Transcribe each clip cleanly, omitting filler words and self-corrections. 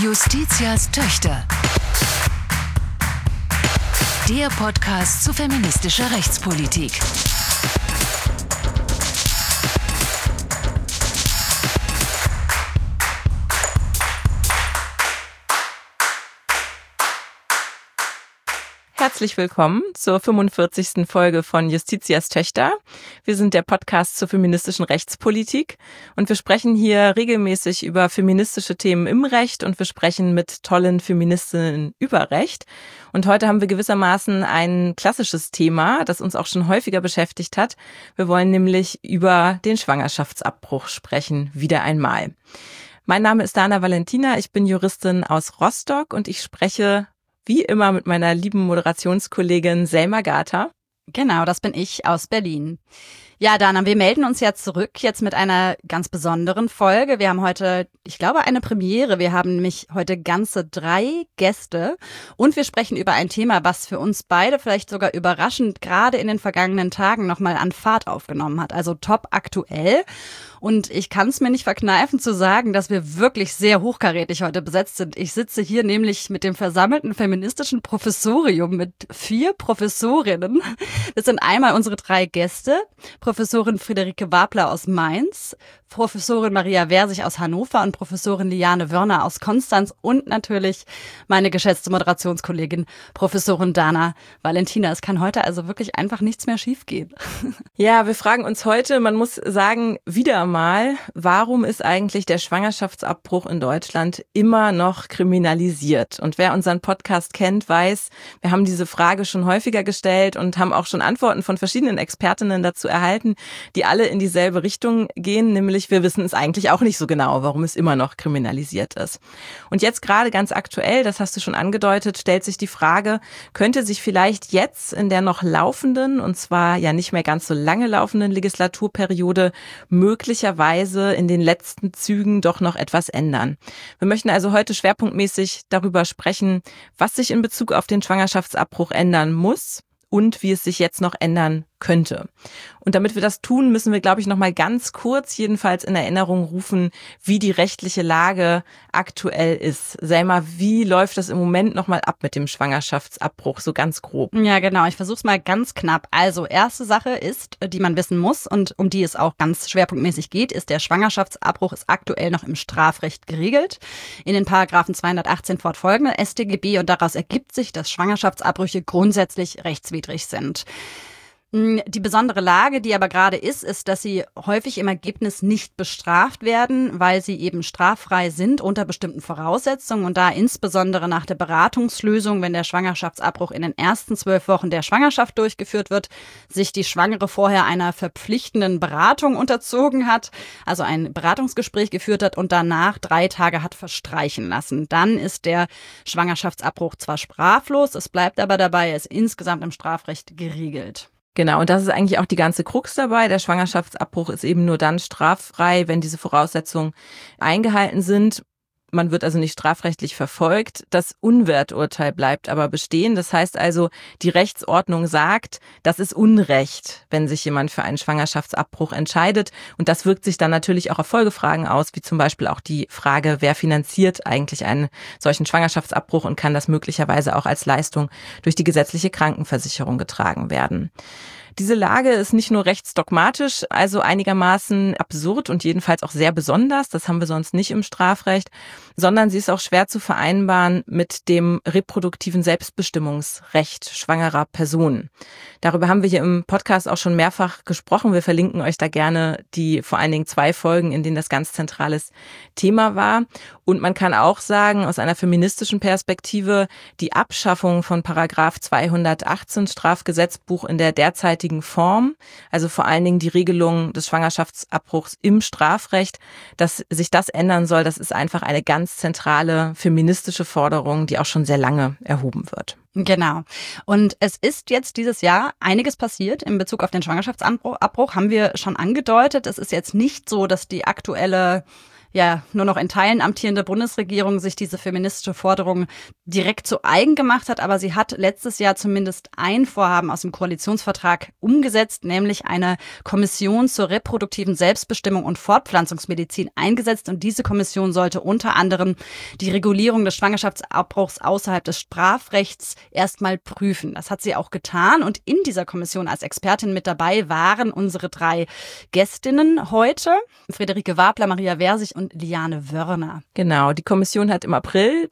Justitias Töchter. Der Podcast zu feministischer Rechtspolitik. Herzlich willkommen zur 45. Folge von Justitias Töchter. Wir sind der Podcast zur feministischen Rechtspolitik und wir sprechen hier regelmäßig über feministische Themen im Recht und wir sprechen mit tollen Feministinnen über Recht. Und heute haben wir gewissermaßen ein klassisches Thema, das uns auch schon häufiger beschäftigt hat. Wir wollen nämlich über den Schwangerschaftsabbruch sprechen, wieder einmal. Mein Name ist Dana Valentina, ich bin Juristin aus Rostock und ich spreche wie immer mit meiner lieben Moderationskollegin Selma Gata. Genau, das bin ich aus Berlin. Ja, Dana, wir melden uns ja zurück jetzt mit einer ganz besonderen Folge. Wir haben heute, ich glaube, eine Premiere. Wir haben nämlich heute ganze 3 Gäste und wir sprechen über ein Thema, was für uns beide vielleicht sogar überraschend gerade in den vergangenen Tagen nochmal an Fahrt aufgenommen hat. Also top aktuell. Und ich kann es mir nicht verkneifen zu sagen, dass wir wirklich sehr hochkarätig heute besetzt sind. Ich sitze hier nämlich mit dem versammelten feministischen Professorium mit 4 Professorinnen. Das sind einmal unsere 3 Gäste. Professorin Friederike Wabler aus Mainz, Professorin Maria Versich aus Hannover und Professorin Liane Wörner aus Konstanz und natürlich meine geschätzte Moderationskollegin Professorin Dana Valentina. Es kann heute also wirklich einfach nichts mehr schiefgehen. Ja, wir fragen uns heute, man muss sagen, wieder mal, warum ist eigentlich der Schwangerschaftsabbruch in Deutschland immer noch kriminalisiert? Und wer unseren Podcast kennt, weiß, wir haben diese Frage schon häufiger gestellt und haben auch schon Antworten von verschiedenen Expertinnen dazu erhalten, die alle in dieselbe Richtung gehen, nämlich wir wissen es eigentlich auch nicht so genau, warum es immer noch kriminalisiert ist. Und jetzt gerade ganz aktuell, das hast du schon angedeutet, stellt sich die Frage, könnte sich vielleicht jetzt in der noch laufenden, und zwar ja nicht mehr ganz so lange laufenden Legislaturperiode möglicherweise in den letzten Zügen doch noch etwas ändern. Wir möchten also heute schwerpunktmäßig darüber sprechen, was sich in Bezug auf den Schwangerschaftsabbruch ändern muss und wie es sich jetzt noch ändern könnte. Und damit wir das tun, müssen wir, glaube ich, noch mal ganz kurz jedenfalls in Erinnerung rufen, wie die rechtliche Lage aktuell ist. Selma, wie läuft das im Moment noch mal ab mit dem Schwangerschaftsabbruch, so ganz grob? Ja, genau. Ich versuche es mal ganz knapp. Also, erste Sache ist, die man wissen muss und um die es auch ganz schwerpunktmäßig geht, ist, der Schwangerschaftsabbruch ist aktuell noch im Strafrecht geregelt. In den Paragraphen 218 fortfolgende StGB und daraus ergibt sich, dass Schwangerschaftsabbrüche grundsätzlich rechtswidrig sind. Die besondere Lage, die aber gerade ist, dass sie häufig im Ergebnis nicht bestraft werden, weil sie eben straffrei sind unter bestimmten Voraussetzungen und da insbesondere nach der Beratungslösung, wenn der Schwangerschaftsabbruch in den ersten 12 Wochen der Schwangerschaft durchgeführt wird, sich die Schwangere vorher einer verpflichtenden Beratung unterzogen hat, also ein Beratungsgespräch geführt hat und danach 3 Tage hat verstreichen lassen. Dann ist der Schwangerschaftsabbruch zwar straflos, es bleibt aber dabei, er ist insgesamt im Strafrecht geregelt. Genau, und das ist eigentlich auch die ganze Krux dabei. Der Schwangerschaftsabbruch ist eben nur dann straffrei, wenn diese Voraussetzungen eingehalten sind. Man wird also nicht strafrechtlich verfolgt. Das Unwerturteil bleibt aber bestehen. Das heißt also, die Rechtsordnung sagt, das ist Unrecht, wenn sich jemand für einen Schwangerschaftsabbruch entscheidet. Und das wirkt sich dann natürlich auch auf Folgefragen aus, wie zum Beispiel auch die Frage, wer finanziert eigentlich einen solchen Schwangerschaftsabbruch und kann das möglicherweise auch als Leistung durch die gesetzliche Krankenversicherung getragen werden. Diese Lage ist nicht nur rechtsdogmatisch, also einigermaßen absurd und jedenfalls auch sehr besonders, das haben wir sonst nicht im Strafrecht, sondern sie ist auch schwer zu vereinbaren mit dem reproduktiven Selbstbestimmungsrecht schwangerer Personen. Darüber haben wir hier im Podcast auch schon mehrfach gesprochen. Wir verlinken euch da gerne die vor allen Dingen 2 Folgen, in denen das ganz zentrales Thema war. Und man kann auch sagen, aus einer feministischen Perspektive, die Abschaffung von Paragraph 218 Strafgesetzbuch in der derzeitigen Form, also vor allen Dingen die Regelung des Schwangerschaftsabbruchs im Strafrecht, dass sich das ändern soll, das ist einfach eine ganz zentrale feministische Forderung, die auch schon sehr lange erhoben wird. Genau. Und es ist jetzt dieses Jahr einiges passiert in Bezug auf den Schwangerschaftsabbruch, haben wir schon angedeutet. Es ist jetzt nicht so, dass die aktuelle ja nur noch in Teilen amtierende Bundesregierung sich diese feministische Forderung direkt zu eigen gemacht hat. Aber sie hat letztes Jahr zumindest ein Vorhaben aus dem Koalitionsvertrag umgesetzt, nämlich eine Kommission zur reproduktiven Selbstbestimmung und Fortpflanzungsmedizin eingesetzt. Und diese Kommission sollte unter anderem die Regulierung des Schwangerschaftsabbruchs außerhalb des Strafrechts erstmal prüfen. Das hat sie auch getan. Und in dieser Kommission als Expertin mit dabei waren unsere 3 Gästinnen heute: Friederike Wabler, Maria Versich und Liane Wörner. Genau, die Kommission hat im April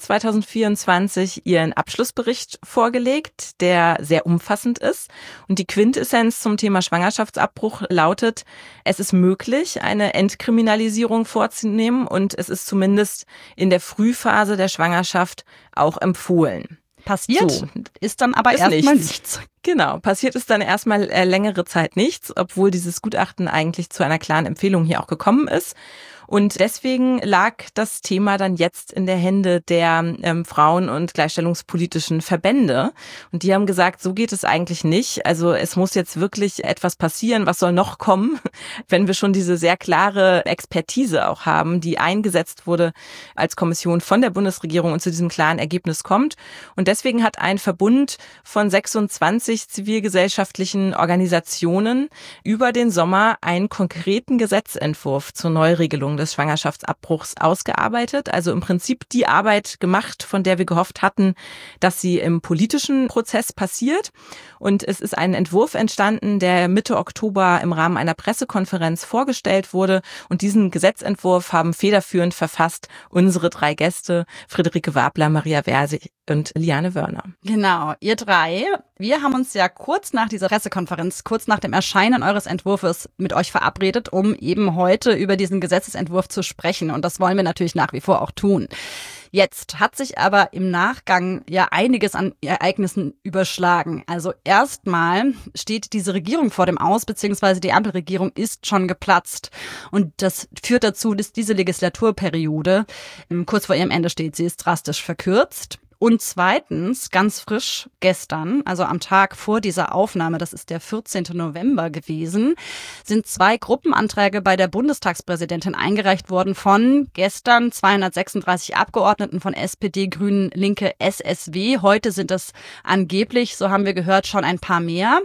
2024 ihren Abschlussbericht vorgelegt, der sehr umfassend ist. Und die Quintessenz zum Thema Schwangerschaftsabbruch lautet: Es ist möglich, eine Entkriminalisierung vorzunehmen, und es ist zumindest in der Frühphase der Schwangerschaft auch empfohlen. Passiert ist dann aber erstmal nichts. Genau, passiert ist dann erstmal längere Zeit nichts, obwohl dieses Gutachten eigentlich zu einer klaren Empfehlung hier auch gekommen ist. Und deswegen lag das Thema dann jetzt in der Hände der Frauen- und gleichstellungspolitischen Verbände. Und die haben gesagt, so geht es eigentlich nicht. Also es muss jetzt wirklich etwas passieren. Was soll noch kommen, wenn wir schon diese sehr klare Expertise auch haben, die eingesetzt wurde als Kommission von der Bundesregierung und zu diesem klaren Ergebnis kommt. Und deswegen hat ein Verbund von 26 zivilgesellschaftlichen Organisationen über den Sommer einen konkreten Gesetzentwurf zur Neuregelung des Schwangerschaftsabbruchs ausgearbeitet. Also im Prinzip die Arbeit gemacht, von der wir gehofft hatten, dass sie im politischen Prozess passiert. Und es ist ein Entwurf entstanden, der Mitte Oktober im Rahmen einer Pressekonferenz vorgestellt wurde. Und diesen Gesetzentwurf haben federführend verfasst unsere 3 Gäste: Friederike Wabler, Maria Versich und Liane Wörner. Genau, ihr 3. Wir haben uns ja kurz nach dieser Pressekonferenz, kurz nach dem Erscheinen eures Entwurfs mit euch verabredet, um eben heute über diesen Gesetzesentwurf zu sprechen. Und das wollen wir natürlich nach wie vor auch tun. Jetzt hat sich aber im Nachgang ja einiges an Ereignissen überschlagen. Also erstmal steht diese Regierung vor dem Aus, beziehungsweise die Ampelregierung ist schon geplatzt. Und das führt dazu, dass diese Legislaturperiode kurz vor ihrem Ende steht. Sie ist drastisch verkürzt. Und zweitens, ganz frisch gestern, also am Tag vor dieser Aufnahme, das ist der 14. November gewesen, sind 2 Gruppenanträge bei der Bundestagspräsidentin eingereicht worden von gestern 236 Abgeordneten von SPD, Grünen, Linke, SSW. Heute sind es angeblich, so haben wir gehört, schon ein paar mehr,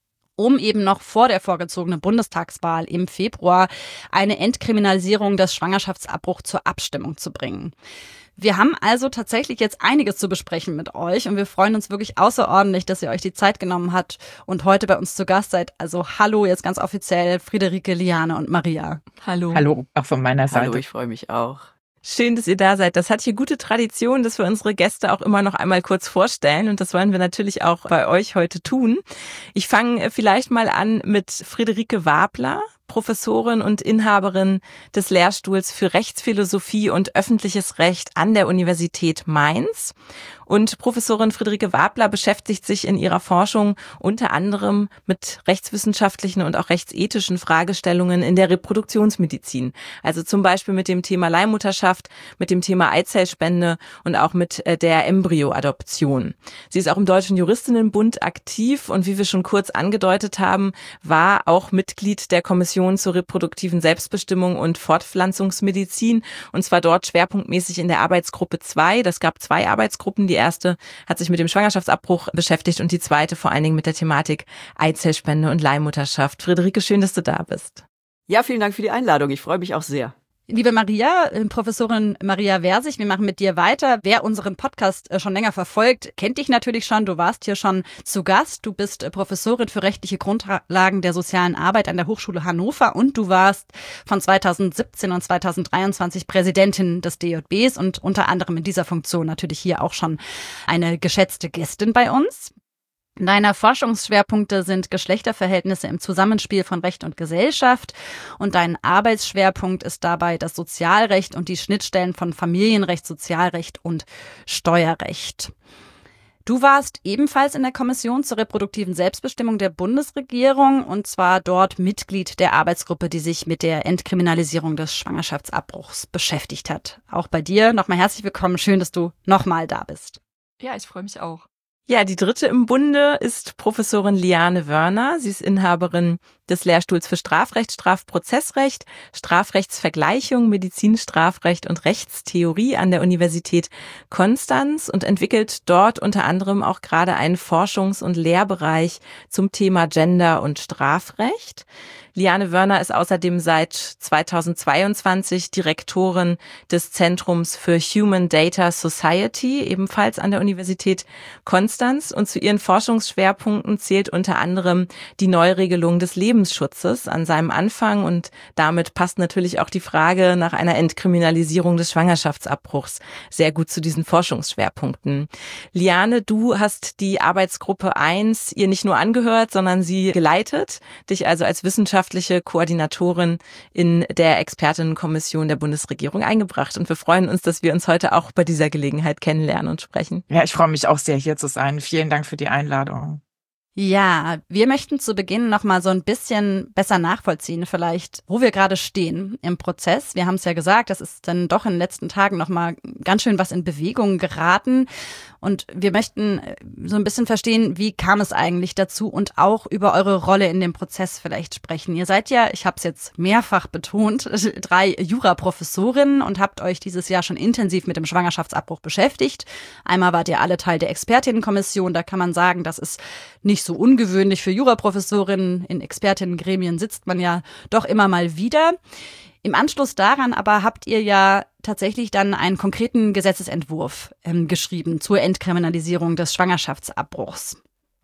um eben noch vor der vorgezogenen Bundestagswahl im Februar eine Entkriminalisierung des Schwangerschaftsabbruchs zur Abstimmung zu bringen. Wir haben also tatsächlich jetzt einiges zu besprechen mit euch und wir freuen uns wirklich außerordentlich, dass ihr euch die Zeit genommen habt und heute bei uns zu Gast seid. Also hallo jetzt ganz offiziell Friederike, Liane und Maria. Hallo. Hallo, auch von meiner Seite. Hallo, ich freue mich auch. Schön, dass ihr da seid. Das hat hier gute Tradition, dass wir unsere Gäste auch immer noch einmal kurz vorstellen. Und das wollen wir natürlich auch bei euch heute tun. Ich fange vielleicht mal an mit Friederike Wabler, Professorin und Inhaberin des Lehrstuhls für Rechtsphilosophie und öffentliches Recht an der Universität Mainz. Und Professorin Friederike Wabler beschäftigt sich in ihrer Forschung unter anderem mit rechtswissenschaftlichen und auch rechtsethischen Fragestellungen in der Reproduktionsmedizin. Also zum Beispiel mit dem Thema Leihmutterschaft, mit dem Thema Eizellspende und auch mit der Embryoadoption. Sie ist auch im Deutschen Juristinnenbund aktiv und wie wir schon kurz angedeutet haben, war auch Mitglied der Kommission zur reproduktiven Selbstbestimmung und Fortpflanzungsmedizin, und zwar dort schwerpunktmäßig in der Arbeitsgruppe 2. Das gab 2 Arbeitsgruppen. Die erste hat sich mit dem Schwangerschaftsabbruch beschäftigt und die zweite vor allen Dingen mit der Thematik Eizellspende und Leihmutterschaft. Friederike, schön, dass du da bist. Ja, vielen Dank für die Einladung. Ich freue mich auch sehr. Liebe Maria, Professorin Maria Versich, wir machen mit dir weiter. Wer unseren Podcast schon länger verfolgt, kennt dich natürlich schon. Du warst hier schon zu Gast. Du bist Professorin für rechtliche Grundlagen der sozialen Arbeit an der Hochschule Hannover und du warst von 2017 und 2023 Präsidentin des DJBs und unter anderem in dieser Funktion natürlich hier auch schon eine geschätzte Gästin bei uns. Deine Forschungsschwerpunkte sind Geschlechterverhältnisse im Zusammenspiel von Recht und Gesellschaft und dein Arbeitsschwerpunkt ist dabei das Sozialrecht und die Schnittstellen von Familienrecht, Sozialrecht und Steuerrecht. Du warst ebenfalls in der Kommission zur reproduktiven Selbstbestimmung der Bundesregierung und zwar dort Mitglied der Arbeitsgruppe, die sich mit der Entkriminalisierung des Schwangerschaftsabbruchs beschäftigt hat. Auch bei dir nochmal herzlich willkommen. Schön, dass du nochmal da bist. Ja, ich freue mich auch. Ja, die dritte im Bunde ist Professorin Liane Wörner. Sie ist Inhaberin des Lehrstuhls für Strafrecht, Strafprozessrecht, Strafrechtsvergleichung, Medizinstrafrecht und Rechtstheorie an der Universität Konstanz und entwickelt dort unter anderem auch gerade einen Forschungs- und Lehrbereich zum Thema Gender und Strafrecht. Liane Wörner ist außerdem seit 2022 Direktorin des Zentrums für Human Data Society, ebenfalls an der Universität Konstanz. Und zu ihren Forschungsschwerpunkten zählt unter anderem die Neuregelung des Lebensschutzes an seinem Anfang. Und damit passt natürlich auch die Frage nach einer Entkriminalisierung des Schwangerschaftsabbruchs sehr gut zu diesen Forschungsschwerpunkten. Liane, du hast die Arbeitsgruppe 1 ihr nicht nur angehört, sondern sie geleitet, dich also als wissenschaftliche Koordinatorin in der Expertinnenkommission der Bundesregierung eingebracht. Und wir freuen uns, dass wir uns heute auch bei dieser Gelegenheit kennenlernen und sprechen. Ja, ich freue mich auch sehr, hier zu sein. Vielen Dank für die Einladung. Ja, wir möchten zu Beginn noch mal so ein bisschen besser nachvollziehen vielleicht, wo wir gerade stehen im Prozess. Wir haben es ja gesagt, das ist dann doch in den letzten Tagen noch mal ganz schön was in Bewegung geraten. Und wir möchten so ein bisschen verstehen, wie kam es eigentlich dazu und auch über eure Rolle in dem Prozess vielleicht sprechen. Ihr seid ja, ich habe es jetzt mehrfach betont, 3 Juraprofessorinnen und habt euch dieses Jahr schon intensiv mit dem Schwangerschaftsabbruch beschäftigt. Einmal wart ihr alle Teil der Expertinnenkommission. Da kann man sagen, das ist nicht so ungewöhnlich für Juraprofessorinnen. In Expertinnengremien sitzt man ja doch immer mal wieder. Im Anschluss daran aber habt ihr ja tatsächlich dann einen konkreten Gesetzesentwurf geschrieben zur Entkriminalisierung des Schwangerschaftsabbruchs.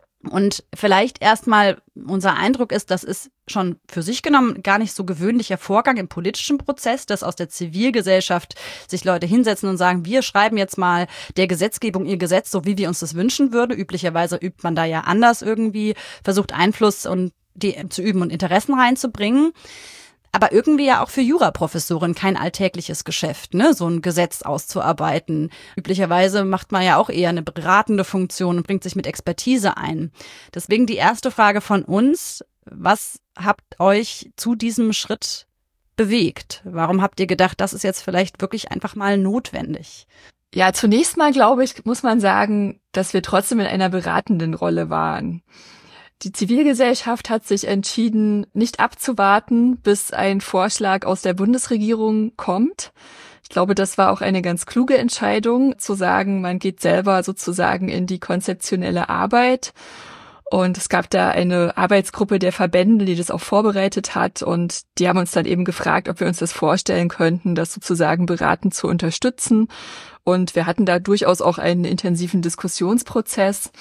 Und vielleicht erstmal unser Eindruck ist, das ist schon für sich genommen gar nicht so gewöhnlicher Vorgang im politischen Prozess, dass aus der Zivilgesellschaft sich Leute hinsetzen und sagen, wir schreiben jetzt mal der Gesetzgebung ihr Gesetz, so wie wir uns das wünschen würden. Üblicherweise übt man da ja anders irgendwie, versucht Einfluss und die zu üben und Interessen reinzubringen. Aber irgendwie ja auch für Juraprofessoren kein alltägliches Geschäft, ne, so ein Gesetz auszuarbeiten. Üblicherweise macht man ja auch eher eine beratende Funktion und bringt sich mit Expertise ein. Deswegen die erste Frage von uns: Was habt euch zu diesem Schritt bewegt? Warum habt ihr gedacht, das ist jetzt vielleicht wirklich einfach mal notwendig? Ja, zunächst mal, glaube ich, muss man sagen, dass wir trotzdem in einer beratenden Rolle waren. Die Zivilgesellschaft hat sich entschieden, nicht abzuwarten, bis ein Vorschlag aus der Bundesregierung kommt. Ich glaube, das war auch eine ganz kluge Entscheidung, zu sagen, man geht selber sozusagen in die konzeptionelle Arbeit. Und es gab da eine Arbeitsgruppe der Verbände, die das auch vorbereitet hat. Und die haben uns dann eben gefragt, ob wir uns das vorstellen könnten, das sozusagen beratend zu unterstützen. Und wir hatten da durchaus auch einen intensiven Diskussionsprozess.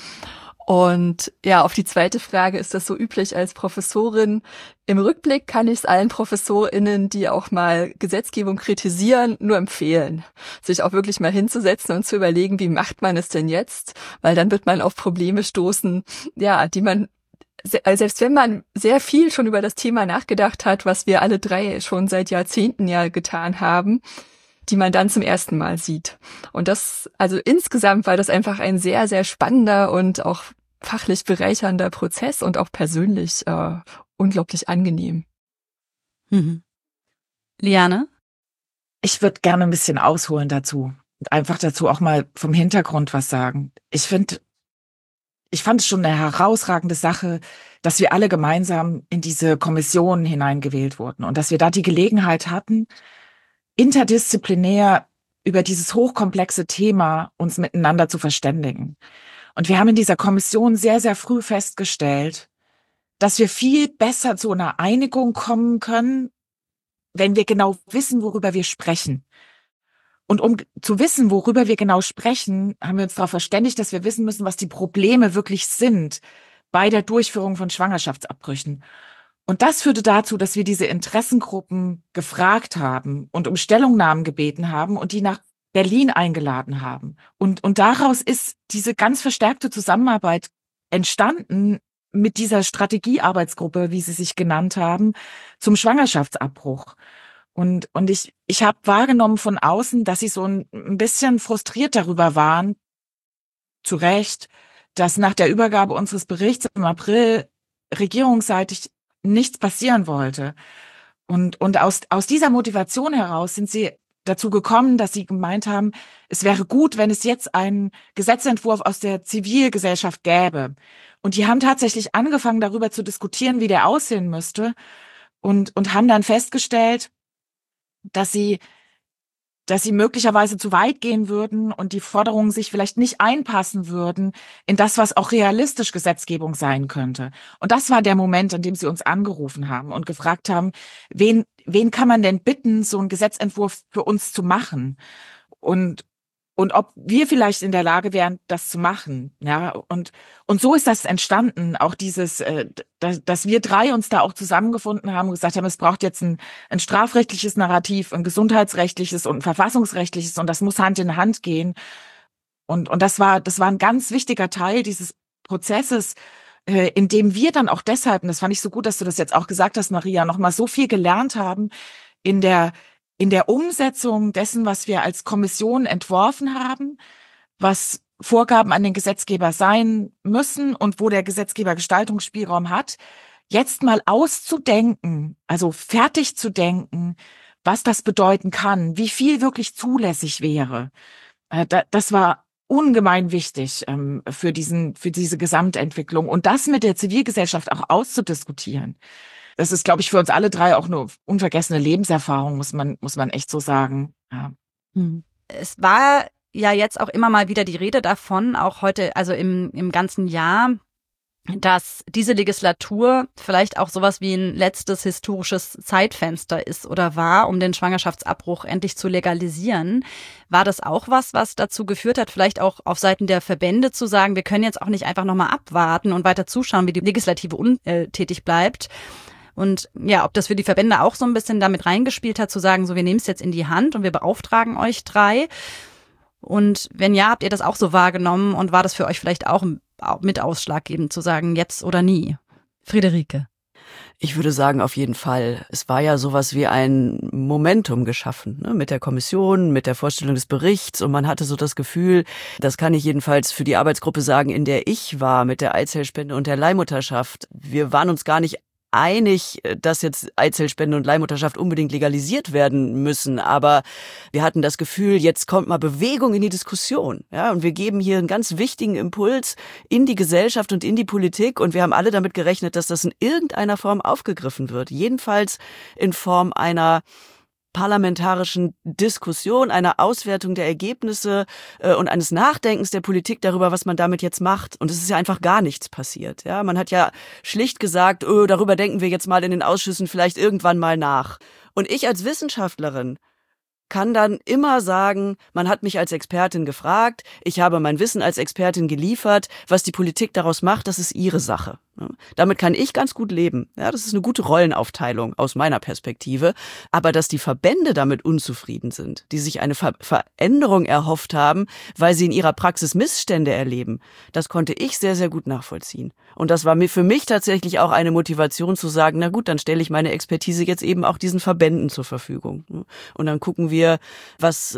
Und ja, auf die zweite Frage, ist das so üblich als Professorin? Im Rückblick kann ich es allen ProfessorInnen, die auch mal Gesetzgebung kritisieren, nur empfehlen, sich auch wirklich mal hinzusetzen und zu überlegen, wie macht man es denn jetzt? Weil dann wird man auf Probleme stoßen, ja, die man, selbst wenn man sehr viel schon über das Thema nachgedacht hat, was wir alle 3 schon seit Jahrzehnten ja getan haben, die man dann zum ersten Mal sieht. Und das, also insgesamt war das einfach ein sehr, sehr spannender und auch fachlich bereichernder Prozess und auch persönlich unglaublich angenehm. Mhm. Liane? Ich würde gerne ein bisschen ausholen dazu und einfach dazu auch mal vom Hintergrund was sagen. Ich fand es schon eine herausragende Sache, dass wir alle gemeinsam in diese Kommission hineingewählt wurden und dass wir da die Gelegenheit hatten, interdisziplinär über dieses hochkomplexe Thema uns miteinander zu verständigen. Und wir haben in dieser Kommission sehr, sehr früh festgestellt, dass wir viel besser zu einer Einigung kommen können, wenn wir genau wissen, worüber wir sprechen. Und um zu wissen, worüber wir genau sprechen, haben wir uns darauf verständigt, dass wir wissen müssen, was die Probleme wirklich sind bei der Durchführung von Schwangerschaftsabbrüchen. Und das führte dazu, dass wir diese Interessengruppen gefragt haben und um Stellungnahmen gebeten haben und die nach Berlin eingeladen haben. Und daraus ist diese ganz verstärkte Zusammenarbeit entstanden mit dieser Strategiearbeitsgruppe, wie sie sich genannt haben, zum Schwangerschaftsabbruch. Und ich habe wahrgenommen von außen, dass sie so ein bisschen frustriert darüber waren, zu Recht, dass nach der Übergabe unseres Berichts im April regierungsseitig nichts passieren wollte. Und aus dieser Motivation heraus sind sie dazu gekommen, dass sie gemeint haben, es wäre gut, wenn es jetzt einen Gesetzentwurf aus der Zivilgesellschaft gäbe. Und die haben tatsächlich angefangen, darüber zu diskutieren, wie der aussehen müsste und haben dann festgestellt, dass sie möglicherweise zu weit gehen würden und die Forderungen sich vielleicht nicht einpassen würden in das, was auch realistisch Gesetzgebung sein könnte. Und das war der Moment, an dem sie uns angerufen haben und gefragt haben, wen kann man denn bitten, so einen Gesetzentwurf für uns zu machen? Und ob wir vielleicht in der Lage wären, das zu machen, ja, und so ist das entstanden, auch dieses, dass wir drei uns da auch zusammengefunden haben und gesagt haben, es braucht jetzt ein strafrechtliches Narrativ, ein gesundheitsrechtliches und ein verfassungsrechtliches und das muss Hand in Hand gehen. Und das war ein ganz wichtiger Teil dieses Prozesses, in dem wir dann auch deshalb, und das fand ich so gut, dass du das jetzt auch gesagt hast, Maria, noch mal so viel gelernt haben in der Umsetzung dessen, was wir als Kommission entworfen haben, was Vorgaben an den Gesetzgeber sein müssen und wo der Gesetzgeber Gestaltungsspielraum hat, jetzt mal auszudenken, also fertig zu denken, was das bedeuten kann, wie viel wirklich zulässig wäre. Das war ungemein wichtig für diese Gesamtentwicklung und das mit der Zivilgesellschaft auch auszudiskutieren. Das ist, glaube ich, für uns alle drei auch eine unvergessene Lebenserfahrung, muss man echt so sagen. Ja. Es war ja jetzt auch immer mal wieder die Rede davon, auch heute, also im ganzen Jahr, dass diese Legislatur vielleicht auch sowas wie ein letztes historisches Zeitfenster ist oder war, um den Schwangerschaftsabbruch endlich zu legalisieren. War das auch was dazu geführt hat, vielleicht auch auf Seiten der Verbände zu sagen, wir können jetzt auch nicht einfach nochmal abwarten und weiter zuschauen, wie die Legislative untätig bleibt? Und ja, ob das für die Verbände auch so ein bisschen damit reingespielt hat, zu sagen, so wir nehmen es jetzt in die Hand und wir beauftragen euch drei. Und wenn ja, habt ihr das auch so wahrgenommen und war das für euch vielleicht auch mit ausschlaggebend zu sagen, jetzt oder nie? Friederike. Ich würde sagen, auf jeden Fall. Es war ja sowas wie ein Momentum geschaffen, ne? Mit der Kommission, mit der Vorstellung des Berichts und man hatte so das Gefühl, das kann ich jedenfalls für die Arbeitsgruppe sagen, in der ich war, mit der Eizellspende und der Leihmutterschaft. Wir waren uns gar nicht einig, dass jetzt Eizellspende und Leihmutterschaft unbedingt legalisiert werden müssen, aber wir hatten das Gefühl, jetzt kommt mal Bewegung in die Diskussion, ja, und wir geben hier einen ganz wichtigen Impuls in die Gesellschaft und in die Politik und wir haben alle damit gerechnet, dass das in irgendeiner Form aufgegriffen wird, jedenfalls in Form einer parlamentarischen Diskussion, einer Auswertung der Ergebnisse und eines Nachdenkens der Politik darüber, was man damit jetzt macht. Und es ist ja einfach gar nichts passiert. Ja, man hat ja schlicht gesagt, darüber denken wir jetzt mal in den Ausschüssen vielleicht irgendwann mal nach. Und ich als Wissenschaftlerin kann dann immer sagen, man hat mich als Expertin gefragt, ich habe mein Wissen als Expertin geliefert, was die Politik daraus macht, das ist ihre Sache. Damit kann ich ganz gut leben. Ja, das ist eine gute Rollenaufteilung aus meiner Perspektive. Aber dass die Verbände damit unzufrieden sind, die sich eine Veränderung erhofft haben, weil sie in ihrer Praxis Missstände erleben, das konnte ich sehr, sehr gut nachvollziehen. Und das war für mich tatsächlich auch eine Motivation zu sagen, na gut, dann stelle ich meine Expertise jetzt eben auch diesen Verbänden zur Verfügung. Und dann gucken wir, was,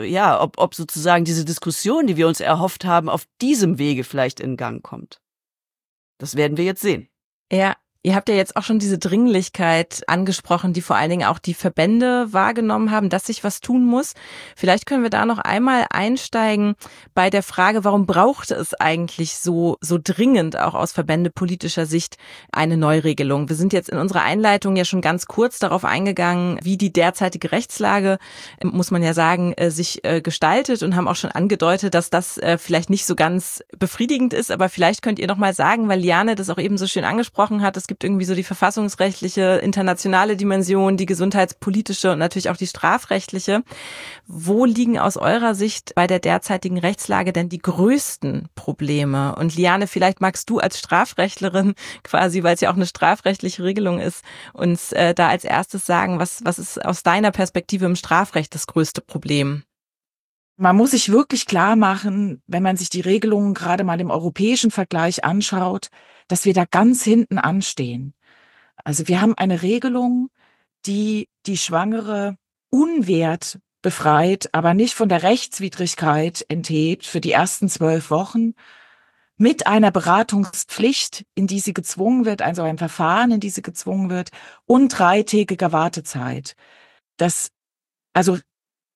ob sozusagen diese Diskussion, die wir uns erhofft haben, auf diesem Wege vielleicht in Gang kommt. Das werden wir jetzt sehen. Ja, ihr habt ja jetzt auch schon diese Dringlichkeit angesprochen, die vor allen Dingen auch die Verbände wahrgenommen haben, dass sich was tun muss. Vielleicht können wir da noch einmal einsteigen bei der Frage, warum braucht es eigentlich so dringend auch aus verbändepolitischer Sicht eine Neuregelung? Wir sind jetzt in unserer Einleitung ja schon ganz kurz darauf eingegangen, wie die derzeitige Rechtslage, muss man ja sagen, sich gestaltet und haben auch schon angedeutet, dass das vielleicht nicht so ganz befriedigend ist, aber vielleicht könnt ihr noch mal sagen, weil Liane das auch eben so schön angesprochen hat, es gibt irgendwie so die verfassungsrechtliche, internationale Dimension, die gesundheitspolitische und natürlich auch die strafrechtliche. Wo liegen aus eurer Sicht bei der derzeitigen Rechtslage denn die größten Probleme? Und Liane, vielleicht magst du als Strafrechtlerin quasi, weil es ja auch eine strafrechtliche Regelung ist, uns da als erstes sagen, was ist aus deiner Perspektive im Strafrecht das größte Problem? Man muss sich wirklich klar machen, wenn man sich die Regelungen gerade mal im europäischen Vergleich anschaut, dass wir da ganz hinten anstehen. Also wir haben eine Regelung, die die Schwangere unwehrt befreit, aber nicht von der Rechtswidrigkeit enthebt für die ersten 12 Wochen, mit einer Beratungspflicht, in die sie gezwungen wird, also ein Verfahren, in die sie gezwungen wird, und 3-tägiger Wartezeit. Das, also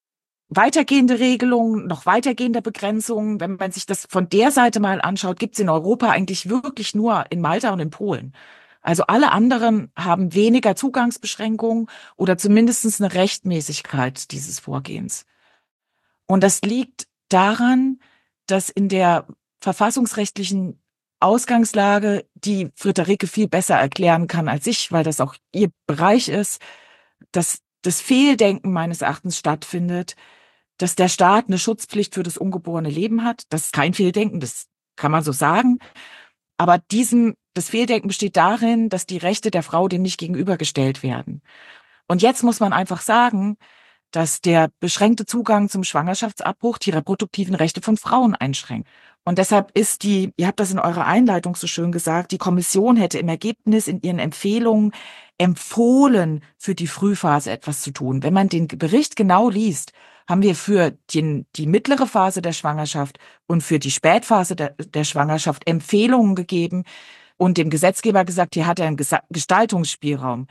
weitergehende Regelungen, noch weitergehende Begrenzungen. Wenn man sich das von der Seite mal anschaut, gibt es in Europa eigentlich wirklich nur in Malta und in Polen. Also alle anderen haben weniger Zugangsbeschränkungen oder zumindest eine Rechtmäßigkeit dieses Vorgehens. Und das liegt daran, dass in der verfassungsrechtlichen Ausgangslage, die Friederike viel besser erklären kann als ich, weil das auch ihr Bereich ist, dass das Fehldenken meines Erachtens stattfindet, dass der Staat eine Schutzpflicht für das ungeborene Leben hat. Das ist kein Fehldenken, das kann man so sagen. Aber das Fehldenken besteht darin, dass die Rechte der Frau dem nicht gegenübergestellt werden. Und jetzt muss man einfach sagen, dass der beschränkte Zugang zum Schwangerschaftsabbruch die reproduktiven Rechte von Frauen einschränkt. Und deshalb ist ihr habt das in eurer Einleitung so schön gesagt, die Kommission hätte im Ergebnis in ihren Empfehlungen empfohlen, für die Frühphase etwas zu tun. Wenn man den Bericht genau liest, haben wir für die mittlere Phase der Schwangerschaft und für die Spätphase der Schwangerschaft Empfehlungen gegeben und dem Gesetzgeber gesagt, hier hat er einen Gestaltungsspielraum,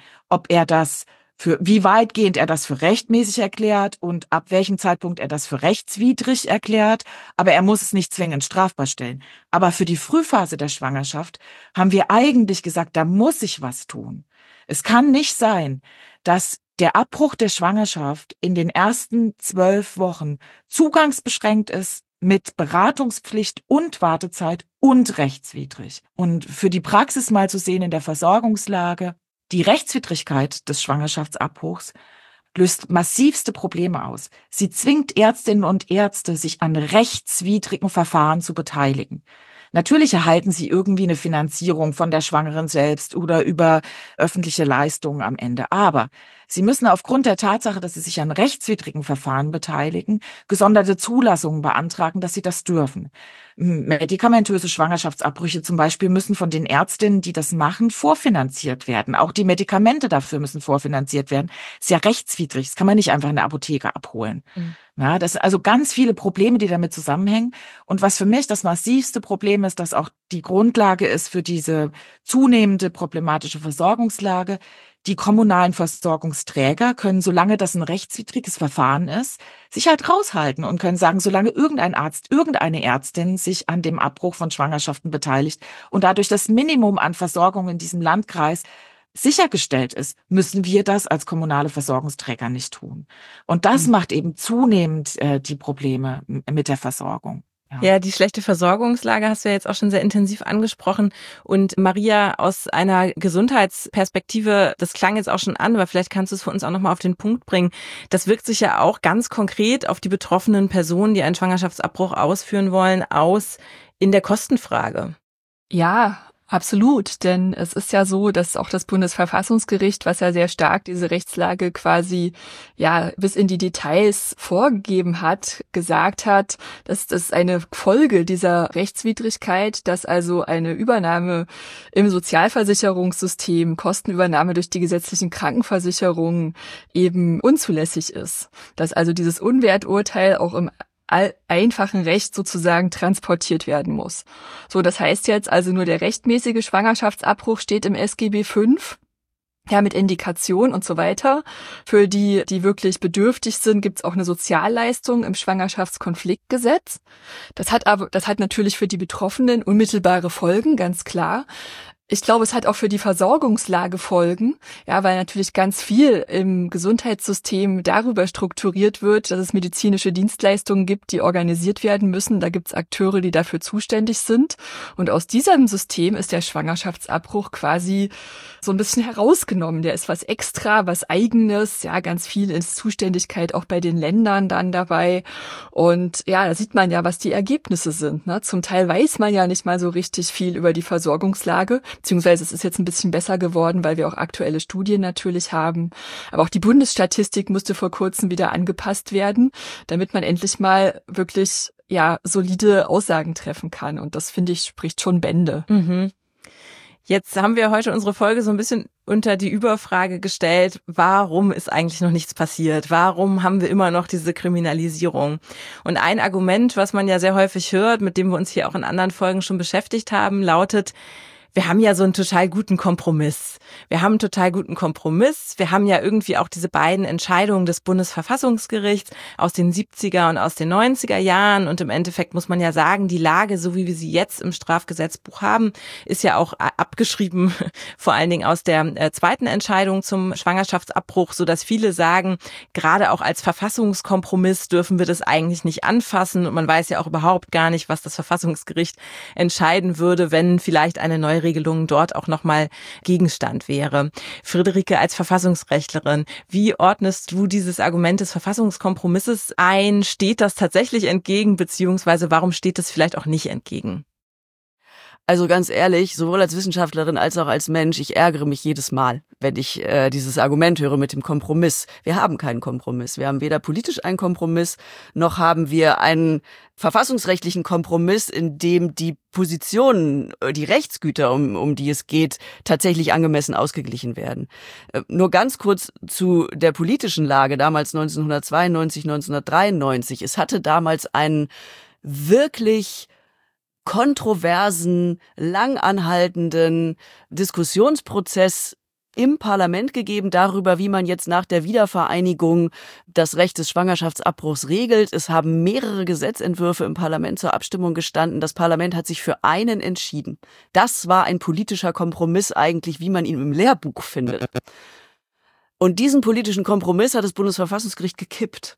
wie weitgehend er das für rechtmäßig erklärt und ab welchem Zeitpunkt er das für rechtswidrig erklärt, aber er muss es nicht zwingend strafbar stellen. Aber für die Frühphase der Schwangerschaft haben wir eigentlich gesagt, da muss sich was tun. Es kann nicht sein, dass der Abbruch der Schwangerschaft in den ersten 12 Wochen zugangsbeschränkt ist mit Beratungspflicht und Wartezeit und rechtswidrig. Und für die Praxis mal zu sehen in der Versorgungslage, die Rechtswidrigkeit des Schwangerschaftsabbruchs löst massivste Probleme aus. Sie zwingt Ärztinnen und Ärzte, sich an rechtswidrigen Verfahren zu beteiligen. Natürlich erhalten sie irgendwie eine Finanzierung von der Schwangeren selbst oder über öffentliche Leistungen am Ende. Aber sie müssen aufgrund der Tatsache, dass sie sich an rechtswidrigen Verfahren beteiligen, gesonderte Zulassungen beantragen, dass sie das dürfen. Medikamentöse Schwangerschaftsabbrüche zum Beispiel müssen von den Ärztinnen, die das machen, vorfinanziert werden. Auch die Medikamente dafür müssen vorfinanziert werden. Ist ja rechtswidrig. Das kann man nicht einfach in der Apotheke abholen. Ja, das sind also ganz viele Probleme, die damit zusammenhängen. Und was für mich das massivste Problem ist, das auch die Grundlage ist für diese zunehmende problematische Versorgungslage. Die kommunalen Versorgungsträger können, solange das ein rechtswidriges Verfahren ist, sich halt raushalten und können sagen, solange irgendein Arzt, irgendeine Ärztin sich an dem Abbruch von Schwangerschaften beteiligt und dadurch das Minimum an Versorgung in diesem Landkreis sichergestellt ist, müssen wir das als kommunale Versorgungsträger nicht tun. Und das macht eben zunehmend die Probleme mit der Versorgung. Ja, die schlechte Versorgungslage hast du ja jetzt auch schon sehr intensiv angesprochen. Und Maria, aus einer Gesundheitsperspektive, das klang jetzt auch schon an, aber vielleicht kannst du es für uns auch nochmal auf den Punkt bringen. Das wirkt sich ja auch ganz konkret auf die betroffenen Personen, die einen Schwangerschaftsabbruch ausführen wollen, aus in der Kostenfrage. Ja, absolut, denn es ist ja so, dass auch das Bundesverfassungsgericht, was ja sehr stark diese Rechtslage quasi bis in die Details vorgegeben hat, gesagt hat, dass das eine Folge dieser Rechtswidrigkeit, dass also eine Übernahme im Sozialversicherungssystem, Kostenübernahme durch die gesetzlichen Krankenversicherungen eben unzulässig ist. Dass also dieses Unwerturteil auch im einfachen Recht sozusagen transportiert werden muss. So, das heißt jetzt also nur der rechtmäßige Schwangerschaftsabbruch steht im SGB V, ja, mit Indikation und so weiter. Für die wirklich bedürftig sind, gibt's auch eine Sozialleistung im Schwangerschaftskonfliktgesetz. Das hat natürlich für die Betroffenen unmittelbare Folgen, ganz klar. Ich glaube, es hat auch für die Versorgungslage Folgen, ja, weil natürlich ganz viel im Gesundheitssystem darüber strukturiert wird, dass es medizinische Dienstleistungen gibt, die organisiert werden müssen. Da gibt's Akteure, die dafür zuständig sind. Und aus diesem System ist der Schwangerschaftsabbruch quasi so ein bisschen herausgenommen. Der ist was extra, was Eigenes, ja, ganz viel ist Zuständigkeit auch bei den Ländern dann dabei. Und ja, da sieht man ja, was die Ergebnisse sind, ne? Zum Teil weiß man ja nicht mal so richtig viel über die Versorgungslage. Beziehungsweise es ist jetzt ein bisschen besser geworden, weil wir auch aktuelle Studien natürlich haben. Aber auch die Bundesstatistik musste vor kurzem wieder angepasst werden, damit man endlich mal wirklich solide Aussagen treffen kann. Und das, finde ich, spricht schon Bände. Mhm. Jetzt haben wir heute unsere Folge so ein bisschen unter die Überfrage gestellt, warum ist eigentlich noch nichts passiert? Warum haben wir immer noch diese Kriminalisierung? Und ein Argument, was man ja sehr häufig hört, mit dem wir uns hier auch in anderen Folgen schon beschäftigt haben, lautet, wir haben ja so einen total guten Kompromiss. Wir haben ja irgendwie auch diese beiden Entscheidungen des Bundesverfassungsgerichts aus den 70er und aus den 90er Jahren. Und im Endeffekt muss man ja sagen, die Lage, so wie wir sie jetzt im Strafgesetzbuch haben, ist ja auch abgeschrieben, vor allen Dingen aus der zweiten Entscheidung zum Schwangerschaftsabbruch, sodass viele sagen, gerade auch als Verfassungskompromiss dürfen wir das eigentlich nicht anfassen. Und man weiß ja auch überhaupt gar nicht, was das Verfassungsgericht entscheiden würde, wenn vielleicht eine neue Regelung dort auch nochmal Gegenstand wäre. Friederike, als Verfassungsrechtlerin, wie ordnest du dieses Argument des Verfassungskompromisses ein? Steht das tatsächlich entgegen, beziehungsweise warum steht es vielleicht auch nicht entgegen? Also ganz ehrlich, sowohl als Wissenschaftlerin als auch als Mensch, ich ärgere mich jedes Mal, wenn ich dieses Argument höre mit dem Kompromiss. Wir haben keinen Kompromiss. Wir haben weder politisch einen Kompromiss, noch haben wir einen verfassungsrechtlichen Kompromiss, in dem die Positionen, die Rechtsgüter, um die es geht, tatsächlich angemessen ausgeglichen werden. Nur ganz kurz zu der politischen Lage, damals 1992, 1993. Es hatte damals einen wirklich kontroversen, langanhaltenden Diskussionsprozess im Parlament gegeben darüber, wie man jetzt nach der Wiedervereinigung das Recht des Schwangerschaftsabbruchs regelt. Es haben mehrere Gesetzentwürfe im Parlament zur Abstimmung gestanden. Das Parlament hat sich für einen entschieden. Das war ein politischer Kompromiss eigentlich, wie man ihn im Lehrbuch findet. Und diesen politischen Kompromiss hat das Bundesverfassungsgericht gekippt.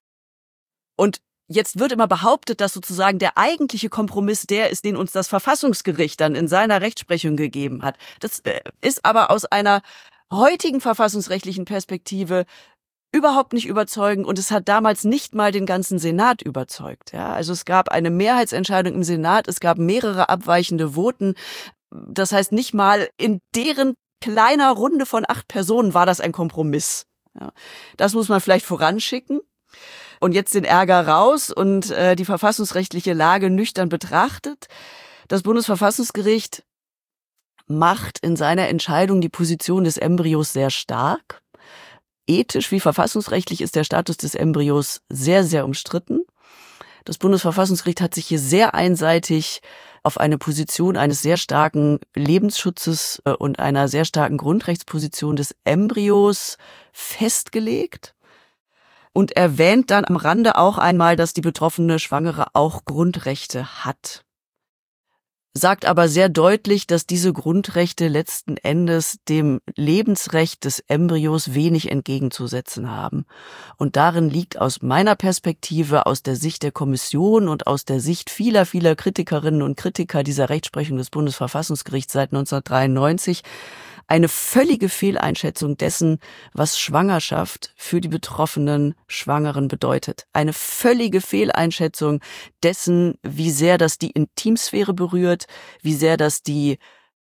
Und jetzt wird immer behauptet, dass sozusagen der eigentliche Kompromiss der ist, den uns das Verfassungsgericht dann in seiner Rechtsprechung gegeben hat. Das ist aber aus einer heutigen verfassungsrechtlichen Perspektive überhaupt nicht überzeugend und es hat damals nicht mal den ganzen Senat überzeugt. Ja, also es gab eine Mehrheitsentscheidung im Senat, es gab mehrere abweichende Voten. Das heißt, nicht mal in deren kleiner Runde von 8 Personen war das ein Kompromiss. Ja, das muss man vielleicht voranschicken. Und jetzt den Ärger raus und die verfassungsrechtliche Lage nüchtern betrachtet. Das Bundesverfassungsgericht macht in seiner Entscheidung die Position des Embryos sehr stark. Ethisch wie verfassungsrechtlich ist der Status des Embryos sehr, sehr umstritten. Das Bundesverfassungsgericht hat sich hier sehr einseitig auf eine Position eines sehr starken Lebensschutzes und einer sehr starken Grundrechtsposition des Embryos festgelegt. Und erwähnt dann am Rande auch einmal, dass die betroffene Schwangere auch Grundrechte hat. Sagt aber sehr deutlich, dass diese Grundrechte letzten Endes dem Lebensrecht des Embryos wenig entgegenzusetzen haben. Und darin liegt aus meiner Perspektive, aus der Sicht der Kommission und aus der Sicht vieler, vieler Kritikerinnen und Kritiker dieser Rechtsprechung des Bundesverfassungsgerichts seit 1993, eine völlige Fehleinschätzung dessen, was Schwangerschaft für die betroffenen Schwangeren bedeutet. Eine völlige Fehleinschätzung dessen, wie sehr das die Intimsphäre berührt, wie sehr das die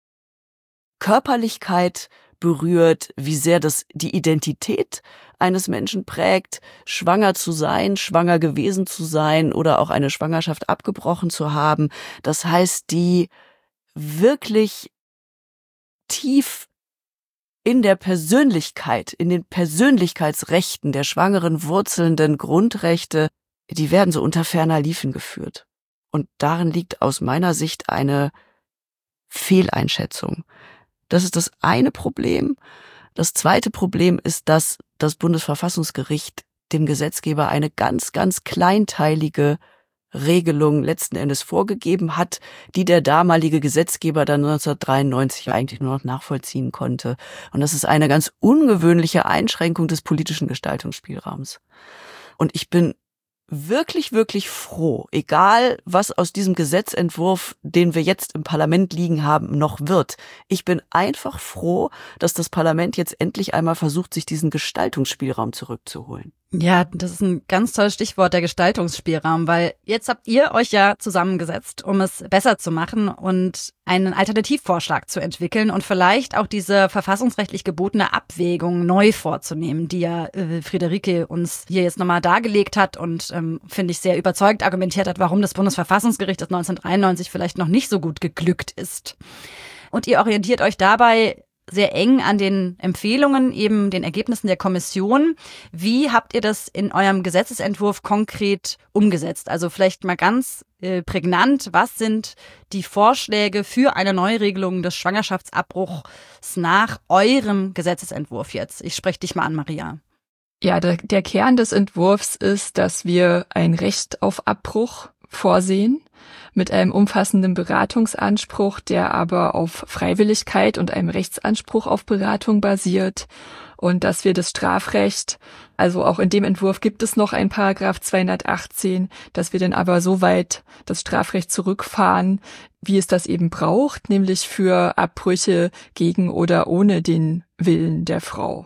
Körperlichkeit berührt, wie sehr das die Identität eines Menschen prägt, schwanger zu sein, schwanger gewesen zu sein oder auch eine Schwangerschaft abgebrochen zu haben. Das heißt, die wirklich tief in der Persönlichkeit, in den Persönlichkeitsrechten der Schwangeren wurzelnden Grundrechte, die werden so unter ferner Liefen geführt. Und darin liegt aus meiner Sicht eine Fehleinschätzung. Das ist das eine Problem. Das zweite Problem ist, dass das Bundesverfassungsgericht dem Gesetzgeber eine ganz, ganz kleinteilige Regelung letzten Endes vorgegeben hat, die der damalige Gesetzgeber dann 1993 eigentlich nur noch nachvollziehen konnte. Und das ist eine ganz ungewöhnliche Einschränkung des politischen Gestaltungsspielraums. Und ich bin wirklich, wirklich froh, egal was aus diesem Gesetzentwurf, den wir jetzt im Parlament liegen haben, noch wird. Ich bin einfach froh, dass das Parlament jetzt endlich einmal versucht, sich diesen Gestaltungsspielraum zurückzuholen. Ja, das ist ein ganz tolles Stichwort, der Gestaltungsspielraum, weil jetzt habt ihr euch ja zusammengesetzt, um es besser zu machen und einen Alternativvorschlag zu entwickeln und vielleicht auch diese verfassungsrechtlich gebotene Abwägung neu vorzunehmen, die ja Friederike uns hier jetzt nochmal dargelegt hat und finde ich sehr überzeugend argumentiert hat, warum das Bundesverfassungsgericht das 1993 vielleicht noch nicht so gut geglückt ist. Und ihr orientiert euch dabei sehr eng an den Empfehlungen, eben den Ergebnissen der Kommission. Wie habt ihr das in eurem Gesetzesentwurf konkret umgesetzt? Also vielleicht mal ganz prägnant, was sind die Vorschläge für eine Neuregelung des Schwangerschaftsabbruchs nach eurem Gesetzesentwurf jetzt? Ich spreche dich mal an, Maria. Ja, der Kern des Entwurfs ist, dass wir ein Recht auf Abbruch vorsehen mit einem umfassenden Beratungsanspruch, der aber auf Freiwilligkeit und einem Rechtsanspruch auf Beratung basiert, und dass wir das Strafrecht, also auch in dem Entwurf gibt es noch ein Paragraph 218, dass wir dann aber so weit das Strafrecht zurückfahren, wie es das eben braucht, nämlich für Abbrüche gegen oder ohne den Willen der Frau.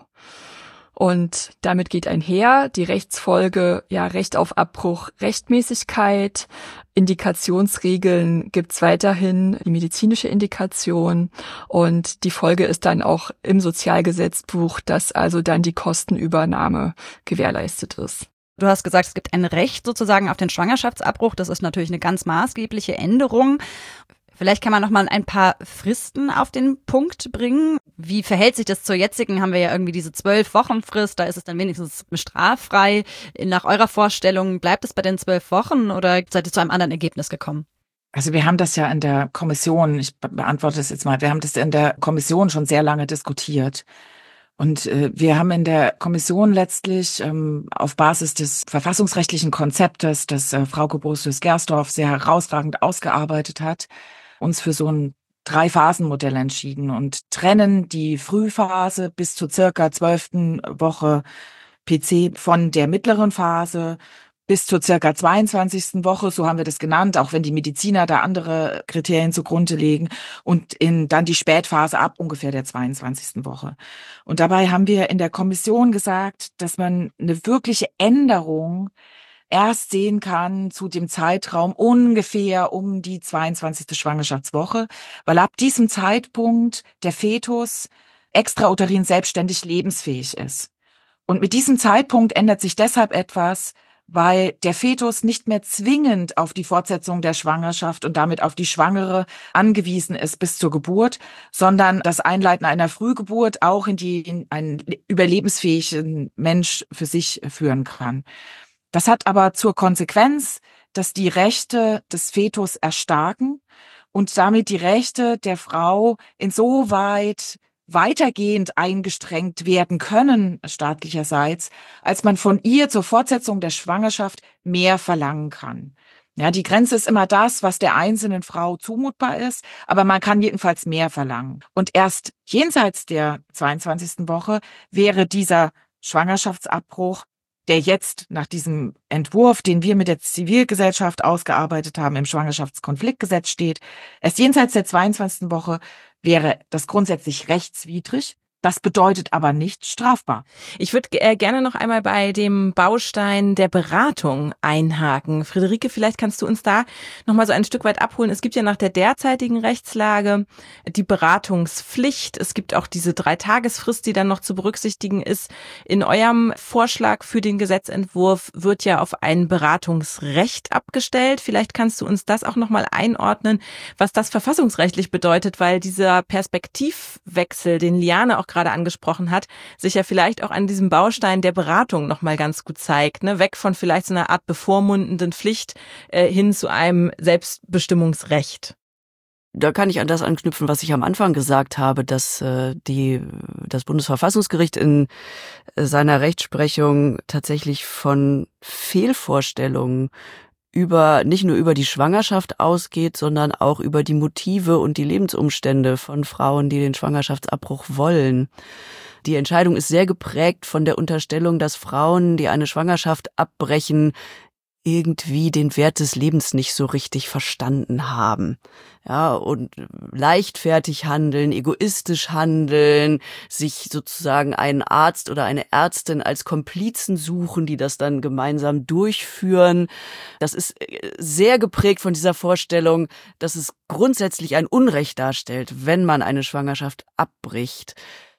Und damit geht einher die Rechtsfolge, ja, Recht auf Abbruch, Rechtmäßigkeit. Indikationsregeln gibt's weiterhin, die medizinische Indikation. Und die Folge ist dann auch im Sozialgesetzbuch, dass also dann die Kostenübernahme gewährleistet ist. Du hast gesagt, es gibt ein Recht sozusagen auf den Schwangerschaftsabbruch. Das ist natürlich eine ganz maßgebliche Änderung. Vielleicht kann man noch mal ein paar Fristen auf den Punkt bringen. Wie verhält sich das zur jetzigen? Haben wir ja irgendwie diese 12-Wochen-Frist, da ist es dann wenigstens straffrei. Nach eurer Vorstellung bleibt es bei den 12 Wochen oder seid ihr zu einem anderen Ergebnis gekommen? Also wir haben das ja in der Kommission, ich beantworte das jetzt mal, wir haben das in der Kommission schon sehr lange diskutiert. Und wir haben in der Kommission letztlich auf Basis des verfassungsrechtlichen Konzeptes, das Frauke Boos-Gersdorf sehr herausragend ausgearbeitet hat, uns für so ein 3-Phasen-Modell entschieden und trennen die Frühphase bis zur circa 12. Woche PC von der mittleren Phase bis zur circa 22. Woche, so haben wir das genannt, auch wenn die Mediziner da andere Kriterien zugrunde legen, und dann die Spätphase ab ungefähr der 22. Woche. Und dabei haben wir in der Kommission gesagt, dass man eine wirkliche Änderung erst sehen kann zu dem Zeitraum ungefähr um die 22. Schwangerschaftswoche, weil ab diesem Zeitpunkt der Fetus extrauterin selbstständig lebensfähig ist. Und mit diesem Zeitpunkt ändert sich deshalb etwas, weil der Fetus nicht mehr zwingend auf die Fortsetzung der Schwangerschaft und damit auf die Schwangere angewiesen ist bis zur Geburt, sondern das Einleiten einer Frühgeburt auch in einen überlebensfähigen Mensch für sich führen kann. Das hat aber zur Konsequenz, dass die Rechte des Fetus erstarken und damit die Rechte der Frau insoweit weitergehend eingestrengt werden können, staatlicherseits, als man von ihr zur Fortsetzung der Schwangerschaft mehr verlangen kann. Ja, die Grenze ist immer das, was der einzelnen Frau zumutbar ist, aber man kann jedenfalls mehr verlangen. Und erst jenseits der 22. Woche wäre dieser Schwangerschaftsabbruch, der jetzt nach diesem Entwurf, den wir mit der Zivilgesellschaft ausgearbeitet haben, im Schwangerschaftskonfliktgesetz steht, erst jenseits der 22. Woche wäre das grundsätzlich rechtswidrig. Das bedeutet aber nicht strafbar. Ich würde gerne noch einmal bei dem Baustein der Beratung einhaken. Friederike, vielleicht kannst du uns da noch mal so ein Stück weit abholen. Es gibt ja nach der derzeitigen Rechtslage die Beratungspflicht. Es gibt auch diese 3-Tagesfrist, die dann noch zu berücksichtigen ist. In eurem Vorschlag für den Gesetzentwurf wird ja auf ein Beratungsrecht abgestellt. Vielleicht kannst du uns das auch noch mal einordnen, was das verfassungsrechtlich bedeutet, weil dieser Perspektivwechsel, den Liane auch gerade angesprochen hat, sich ja vielleicht auch an diesem Baustein der Beratung nochmal ganz gut zeigt, ne? Weg von vielleicht so einer Art bevormundenden Pflicht hin zu einem Selbstbestimmungsrecht. Da kann ich an das anknüpfen, was ich am Anfang gesagt habe, dass das Bundesverfassungsgericht in seiner Rechtsprechung tatsächlich von Fehlvorstellungen nicht nur über die Schwangerschaft ausgeht, sondern auch über die Motive und die Lebensumstände von Frauen, die den Schwangerschaftsabbruch wollen. Die Entscheidung ist sehr geprägt von der Unterstellung, dass Frauen, die eine Schwangerschaft abbrechen, irgendwie den Wert des Lebens nicht so richtig verstanden haben. Ja, und leichtfertig handeln, egoistisch handeln, sich sozusagen einen Arzt oder eine Ärztin als Komplizen suchen, die das dann gemeinsam durchführen. Das ist sehr geprägt von dieser Vorstellung, dass es grundsätzlich ein Unrecht darstellt, wenn man eine Schwangerschaft abbricht.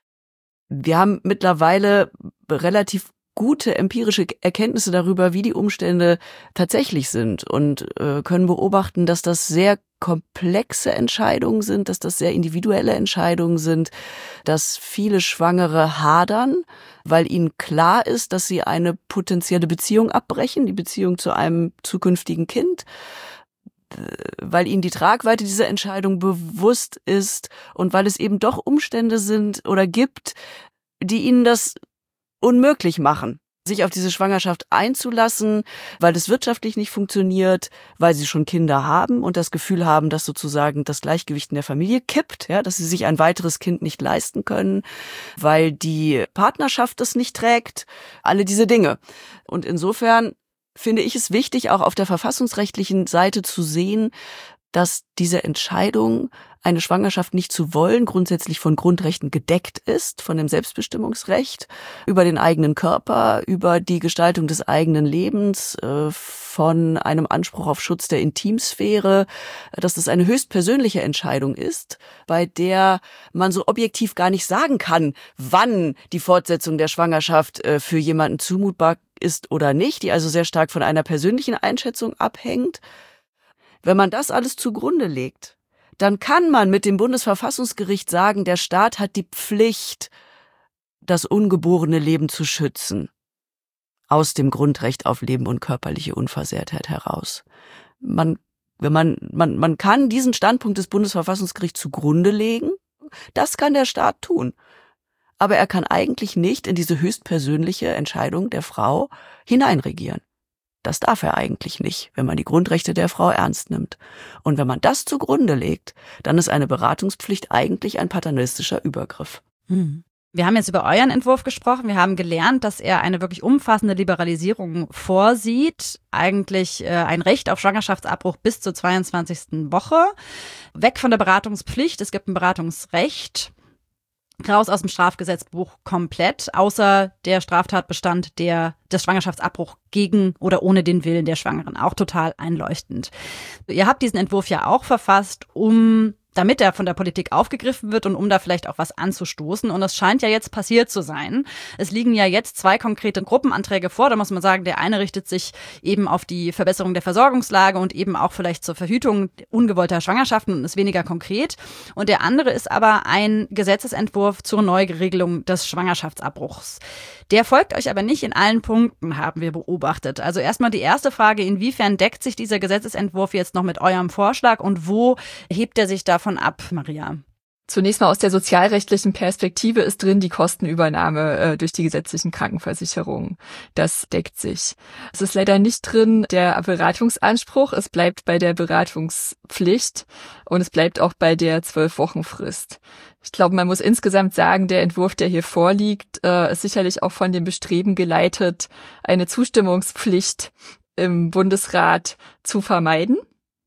Wir haben mittlerweile relativ gute empirische Erkenntnisse darüber, wie die Umstände tatsächlich sind und können beobachten, dass das sehr komplexe Entscheidungen sind, dass das sehr individuelle Entscheidungen sind, dass viele Schwangere hadern, weil ihnen klar ist, dass sie eine potenzielle Beziehung abbrechen, die Beziehung zu einem zukünftigen Kind, weil ihnen die Tragweite dieser Entscheidung bewusst ist und weil es eben doch Umstände sind oder gibt, die ihnen das unmöglich machen, sich auf diese Schwangerschaft einzulassen, weil es wirtschaftlich nicht funktioniert, weil sie schon Kinder haben und das Gefühl haben, dass sozusagen das Gleichgewicht in der Familie kippt, ja, dass sie sich ein weiteres Kind nicht leisten können, weil die Partnerschaft es nicht trägt, alle diese Dinge. Und insofern finde ich es wichtig, auch auf der verfassungsrechtlichen Seite zu sehen, dass diese Entscheidung, eine Schwangerschaft nicht zu wollen, grundsätzlich von Grundrechten gedeckt ist, von dem Selbstbestimmungsrecht, über den eigenen Körper, über die Gestaltung des eigenen Lebens, von einem Anspruch auf Schutz der Intimsphäre, dass das eine höchst persönliche Entscheidung ist, bei der man so objektiv gar nicht sagen kann, wann die Fortsetzung der Schwangerschaft für jemanden zumutbar ist oder nicht, die also sehr stark von einer persönlichen Einschätzung abhängt. Wenn man das alles zugrunde legt, dann kann man mit dem Bundesverfassungsgericht sagen, der Staat hat die Pflicht, das ungeborene Leben zu schützen, aus dem Grundrecht auf Leben und körperliche Unversehrtheit heraus. Man kann diesen Standpunkt des Bundesverfassungsgerichts zugrunde legen, das kann der Staat tun. Aber er kann eigentlich nicht in diese höchstpersönliche Entscheidung der Frau hineinregieren. Das darf er eigentlich nicht, wenn man die Grundrechte der Frau ernst nimmt. Und wenn man das zugrunde legt, dann ist eine Beratungspflicht eigentlich ein paternalistischer Übergriff. Wir haben jetzt über euren Entwurf gesprochen. Wir haben gelernt, dass er eine wirklich umfassende Liberalisierung vorsieht. Eigentlich ein Recht auf Schwangerschaftsabbruch bis zur 22. Woche. Weg von der Beratungspflicht. Es gibt ein Beratungsrecht. Raus aus dem Strafgesetzbuch komplett, außer der Straftatbestand des Schwangerschaftsabbruchs gegen oder ohne den Willen der Schwangeren. Auch total einleuchtend. Ihr habt diesen Entwurf ja auch verfasst, damit er von der Politik aufgegriffen wird und um da vielleicht auch was anzustoßen. Und das scheint ja jetzt passiert zu sein. Es liegen ja jetzt 2 konkrete Gruppenanträge vor. Da muss man sagen, der eine richtet sich eben auf die Verbesserung der Versorgungslage und eben auch vielleicht zur Verhütung ungewollter Schwangerschaften und ist weniger konkret. Und der andere ist aber ein Gesetzesentwurf zur Neuregelung des Schwangerschaftsabbruchs. Der folgt euch aber nicht in allen Punkten, haben wir beobachtet. Also erstmal die erste Frage, inwiefern deckt sich dieser Gesetzesentwurf jetzt noch mit eurem Vorschlag und wo hebt er sich davon ab, Maria? Zunächst mal aus der sozialrechtlichen Perspektive ist drin die Kostenübernahme durch die gesetzlichen Krankenversicherungen. Das deckt sich. Es ist leider nicht drin der Beratungsanspruch. Es bleibt bei der Beratungspflicht und es bleibt auch bei der 12-Wochen-Frist. Ich glaube, man muss insgesamt sagen, der Entwurf, der hier vorliegt, ist sicherlich auch von dem Bestreben geleitet, eine Zustimmungspflicht im Bundesrat zu vermeiden.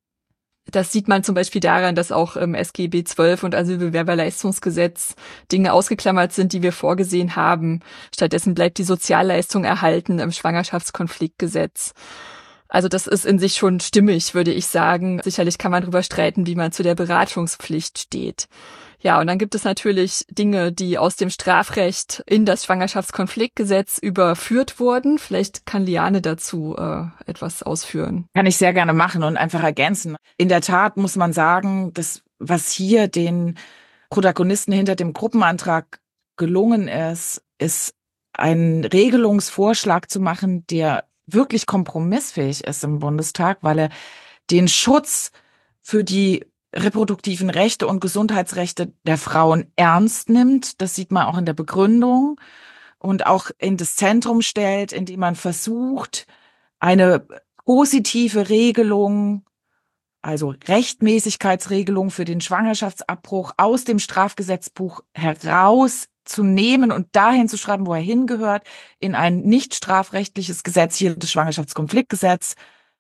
Das sieht man zum Beispiel daran, dass auch im SGB XII und Asylbewerberleistungsgesetz Dinge ausgeklammert sind, die wir vorgesehen haben. Stattdessen bleibt die Sozialleistung erhalten im Schwangerschaftskonfliktgesetz. Also das ist in sich schon stimmig, würde ich sagen. Sicherlich kann man darüber streiten, wie man zu der Beratungspflicht steht. Ja, und dann gibt es natürlich Dinge, die aus dem Strafrecht in das Schwangerschaftskonfliktgesetz überführt wurden. Vielleicht kann Liane dazu etwas ausführen. Kann ich sehr gerne machen und einfach ergänzen. In der Tat muss man sagen, dass was hier den Protagonisten hinter dem Gruppenantrag gelungen ist, ist einen Regelungsvorschlag zu machen, der wirklich kompromissfähig ist im Bundestag, weil er den Schutz für die reproduktiven Rechte und Gesundheitsrechte der Frauen ernst nimmt. Das sieht man auch in der Begründung und auch in das Zentrum stellt, indem man versucht, eine positive Regelung, also Rechtmäßigkeitsregelung für den Schwangerschaftsabbruch aus dem Strafgesetzbuch herauszunehmen und dahin zu schreiben, wo er hingehört, in ein nicht strafrechtliches Gesetz, hier das Schwangerschaftskonfliktgesetz,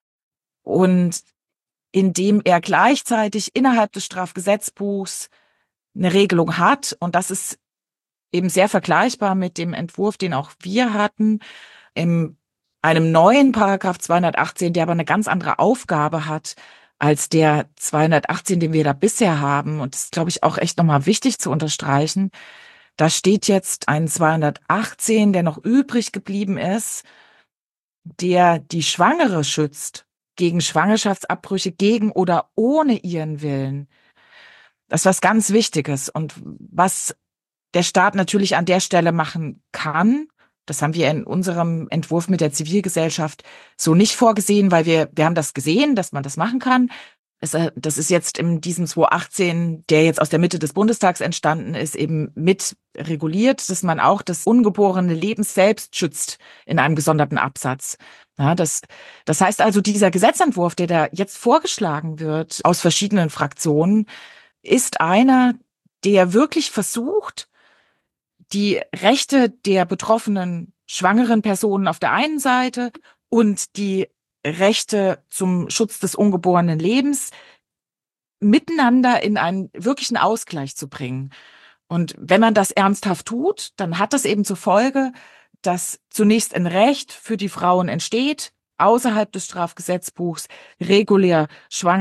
und indem er gleichzeitig innerhalb des Strafgesetzbuchs eine Regelung hat. Und das ist eben sehr vergleichbar mit dem Entwurf, den auch wir hatten, in einem neuen Paragraph 218, der aber eine ganz andere Aufgabe hat als der 218, den wir da bisher haben. Und das ist, glaube ich, auch echt nochmal wichtig zu unterstreichen. Da steht jetzt ein 218, der noch übrig geblieben ist, der die Schwangere schützt gegen Schwangerschaftsabbrüche, gegen oder ohne ihren Willen. Das ist was ganz Wichtiges. Und was der Staat natürlich an der Stelle machen kann, das haben wir in unserem Entwurf mit der Zivilgesellschaft so nicht vorgesehen, weil wir haben das gesehen, dass man das machen kann. Das ist jetzt in diesem 2018, der jetzt aus der Mitte des Bundestags entstanden ist, eben mit reguliert, dass man auch das ungeborene Leben selbst schützt in einem gesonderten Absatz. Ja, das heißt also, dieser Gesetzentwurf, der da jetzt vorgeschlagen wird aus verschiedenen Fraktionen, ist einer, der wirklich versucht, die Rechte der betroffenen schwangeren Personen auf der einen Seite und die Rechte zum Schutz des ungeborenen Lebens miteinander in einen wirklichen Ausgleich zu bringen. Und wenn man das ernsthaft tut, dann hat das eben zur Folge, dass zunächst ein Recht für die Frauen entsteht, außerhalb des Strafgesetzbuchs regulär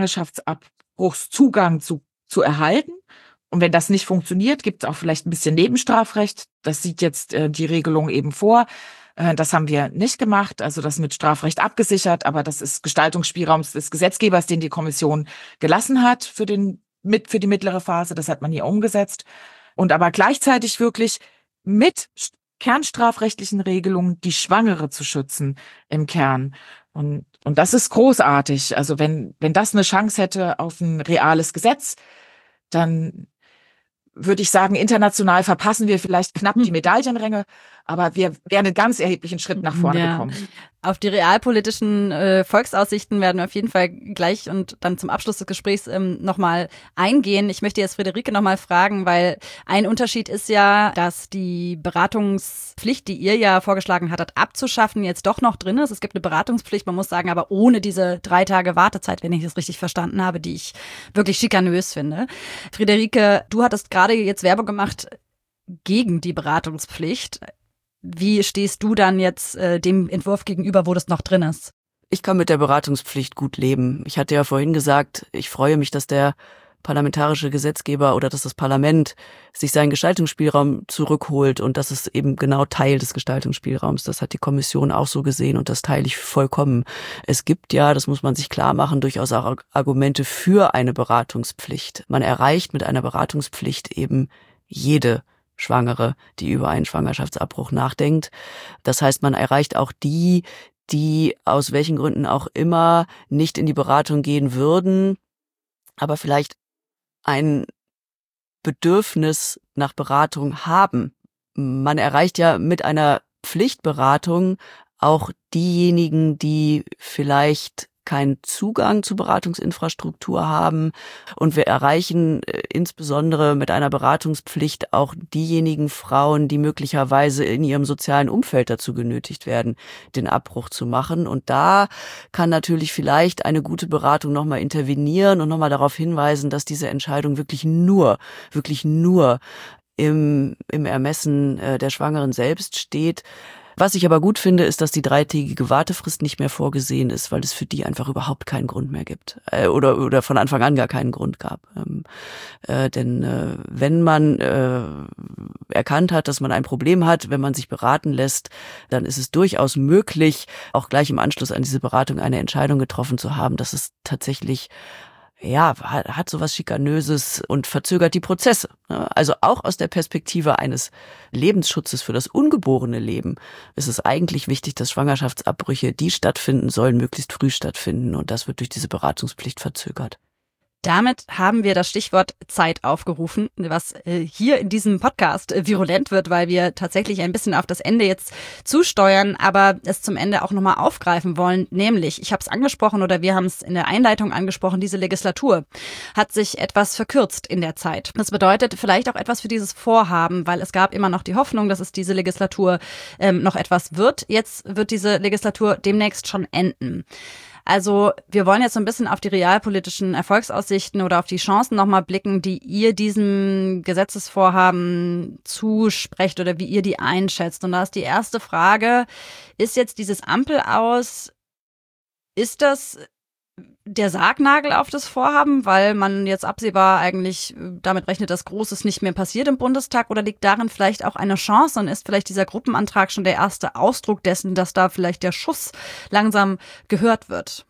Schwangerschaftsabbruchszugang zu erhalten. Und wenn das nicht funktioniert, gibt es auch vielleicht ein bisschen Nebenstrafrecht. Das sieht jetzt die Regelung eben vor. Das haben wir nicht gemacht, also das mit Strafrecht abgesichert, aber das ist Gestaltungsspielraum des Gesetzgebers, den die Kommission gelassen hat für die mittlere Phase. Das hat man hier umgesetzt. Und aber gleichzeitig wirklich mit kernstrafrechtlichen Regelungen die Schwangere zu schützen im Kern. Und das ist großartig. Also wenn das eine Chance hätte auf ein reales Gesetz, dann würde ich sagen, international verpassen wir vielleicht knapp die Medaillenränge, aber wir werden einen ganz erheblichen Schritt nach vorne bekommen. Auf die realpolitischen Volksaussichten werden wir auf jeden Fall gleich und dann zum Abschluss des Gesprächs nochmal eingehen. Ich möchte jetzt Friederike nochmal fragen, weil ein Unterschied ist ja, dass die Beratungspflicht, die ihr ja vorgeschlagen hattet, abzuschaffen, jetzt doch noch drin ist. Es gibt eine Beratungspflicht, man muss sagen, aber ohne diese 3 Tage Wartezeit, wenn ich das richtig verstanden habe, die ich wirklich schikanös finde. Friederike, du hattest gerade jetzt Werbung gemacht gegen die Beratungspflicht. Wie stehst du dann jetzt dem Entwurf gegenüber, wo das noch drin ist? Ich kann mit der Beratungspflicht gut leben. Ich hatte ja vorhin gesagt, ich freue mich, dass der parlamentarische Gesetzgeber oder dass das Parlament sich seinen Gestaltungsspielraum zurückholt und das ist eben genau Teil des Gestaltungsspielraums. Das hat die Kommission auch so gesehen und das teile ich vollkommen. Es gibt ja, das muss man sich klar machen, durchaus auch Argumente für eine Beratungspflicht. Man erreicht mit einer Beratungspflicht eben jede Schwangere, die über einen Schwangerschaftsabbruch nachdenkt. Das heißt, man erreicht auch die aus welchen Gründen auch immer nicht in die Beratung gehen würden, aber vielleicht ein Bedürfnis nach Beratung haben. Man erreicht ja mit einer Pflichtberatung auch diejenigen, die vielleicht keinen Zugang zu Beratungsinfrastruktur haben. Und wir erreichen insbesondere mit einer Beratungspflicht auch diejenigen Frauen, die möglicherweise in ihrem sozialen Umfeld dazu genötigt werden, den Abbruch zu machen. Und da kann natürlich vielleicht eine gute Beratung nochmal intervenieren und nochmal darauf hinweisen, dass diese Entscheidung wirklich nur im Ermessen der Schwangeren selbst steht. Was ich aber gut finde, ist, dass die 3-tägige Wartefrist nicht mehr vorgesehen ist, weil es für die einfach überhaupt keinen Grund mehr gibt oder von Anfang an gar keinen Grund gab. Denn wenn man erkannt hat, dass man ein Problem hat, wenn man sich beraten lässt, dann ist es durchaus möglich, auch gleich im Anschluss an diese Beratung eine Entscheidung getroffen zu haben, dass es tatsächlich hat sowas Schikanöses und verzögert die Prozesse. Also auch aus der Perspektive eines Lebensschutzes für das ungeborene Leben ist es eigentlich wichtig, dass Schwangerschaftsabbrüche, die stattfinden sollen, möglichst früh stattfinden. Und das wird durch diese Beratungspflicht verzögert. Damit haben wir das Stichwort Zeit aufgerufen, was hier in diesem Podcast virulent wird, weil wir tatsächlich ein bisschen auf das Ende jetzt zusteuern, aber es zum Ende auch nochmal aufgreifen wollen. Nämlich, ich habe es angesprochen oder wir haben es in der Einleitung angesprochen, diese Legislatur hat sich etwas verkürzt in der Zeit. Das bedeutet vielleicht auch etwas für dieses Vorhaben, weil es gab immer noch die Hoffnung, dass es diese Legislatur noch etwas wird. Jetzt wird diese Legislatur demnächst schon enden. Also wir wollen jetzt so ein bisschen auf die realpolitischen Erfolgsaussichten oder auf die Chancen nochmal blicken, die ihr diesem Gesetzesvorhaben zusprecht oder wie ihr die einschätzt. Und da ist die erste Frage, ist jetzt dieses Ampel-Aus, ist das der Sargnagel auf das Vorhaben, weil man jetzt absehbar eigentlich damit rechnet, dass Großes nicht mehr passiert im Bundestag, oder liegt darin vielleicht auch eine Chance und ist vielleicht dieser Gruppenantrag schon der erste Ausdruck dessen, dass da vielleicht der Schuss langsam gehört wird?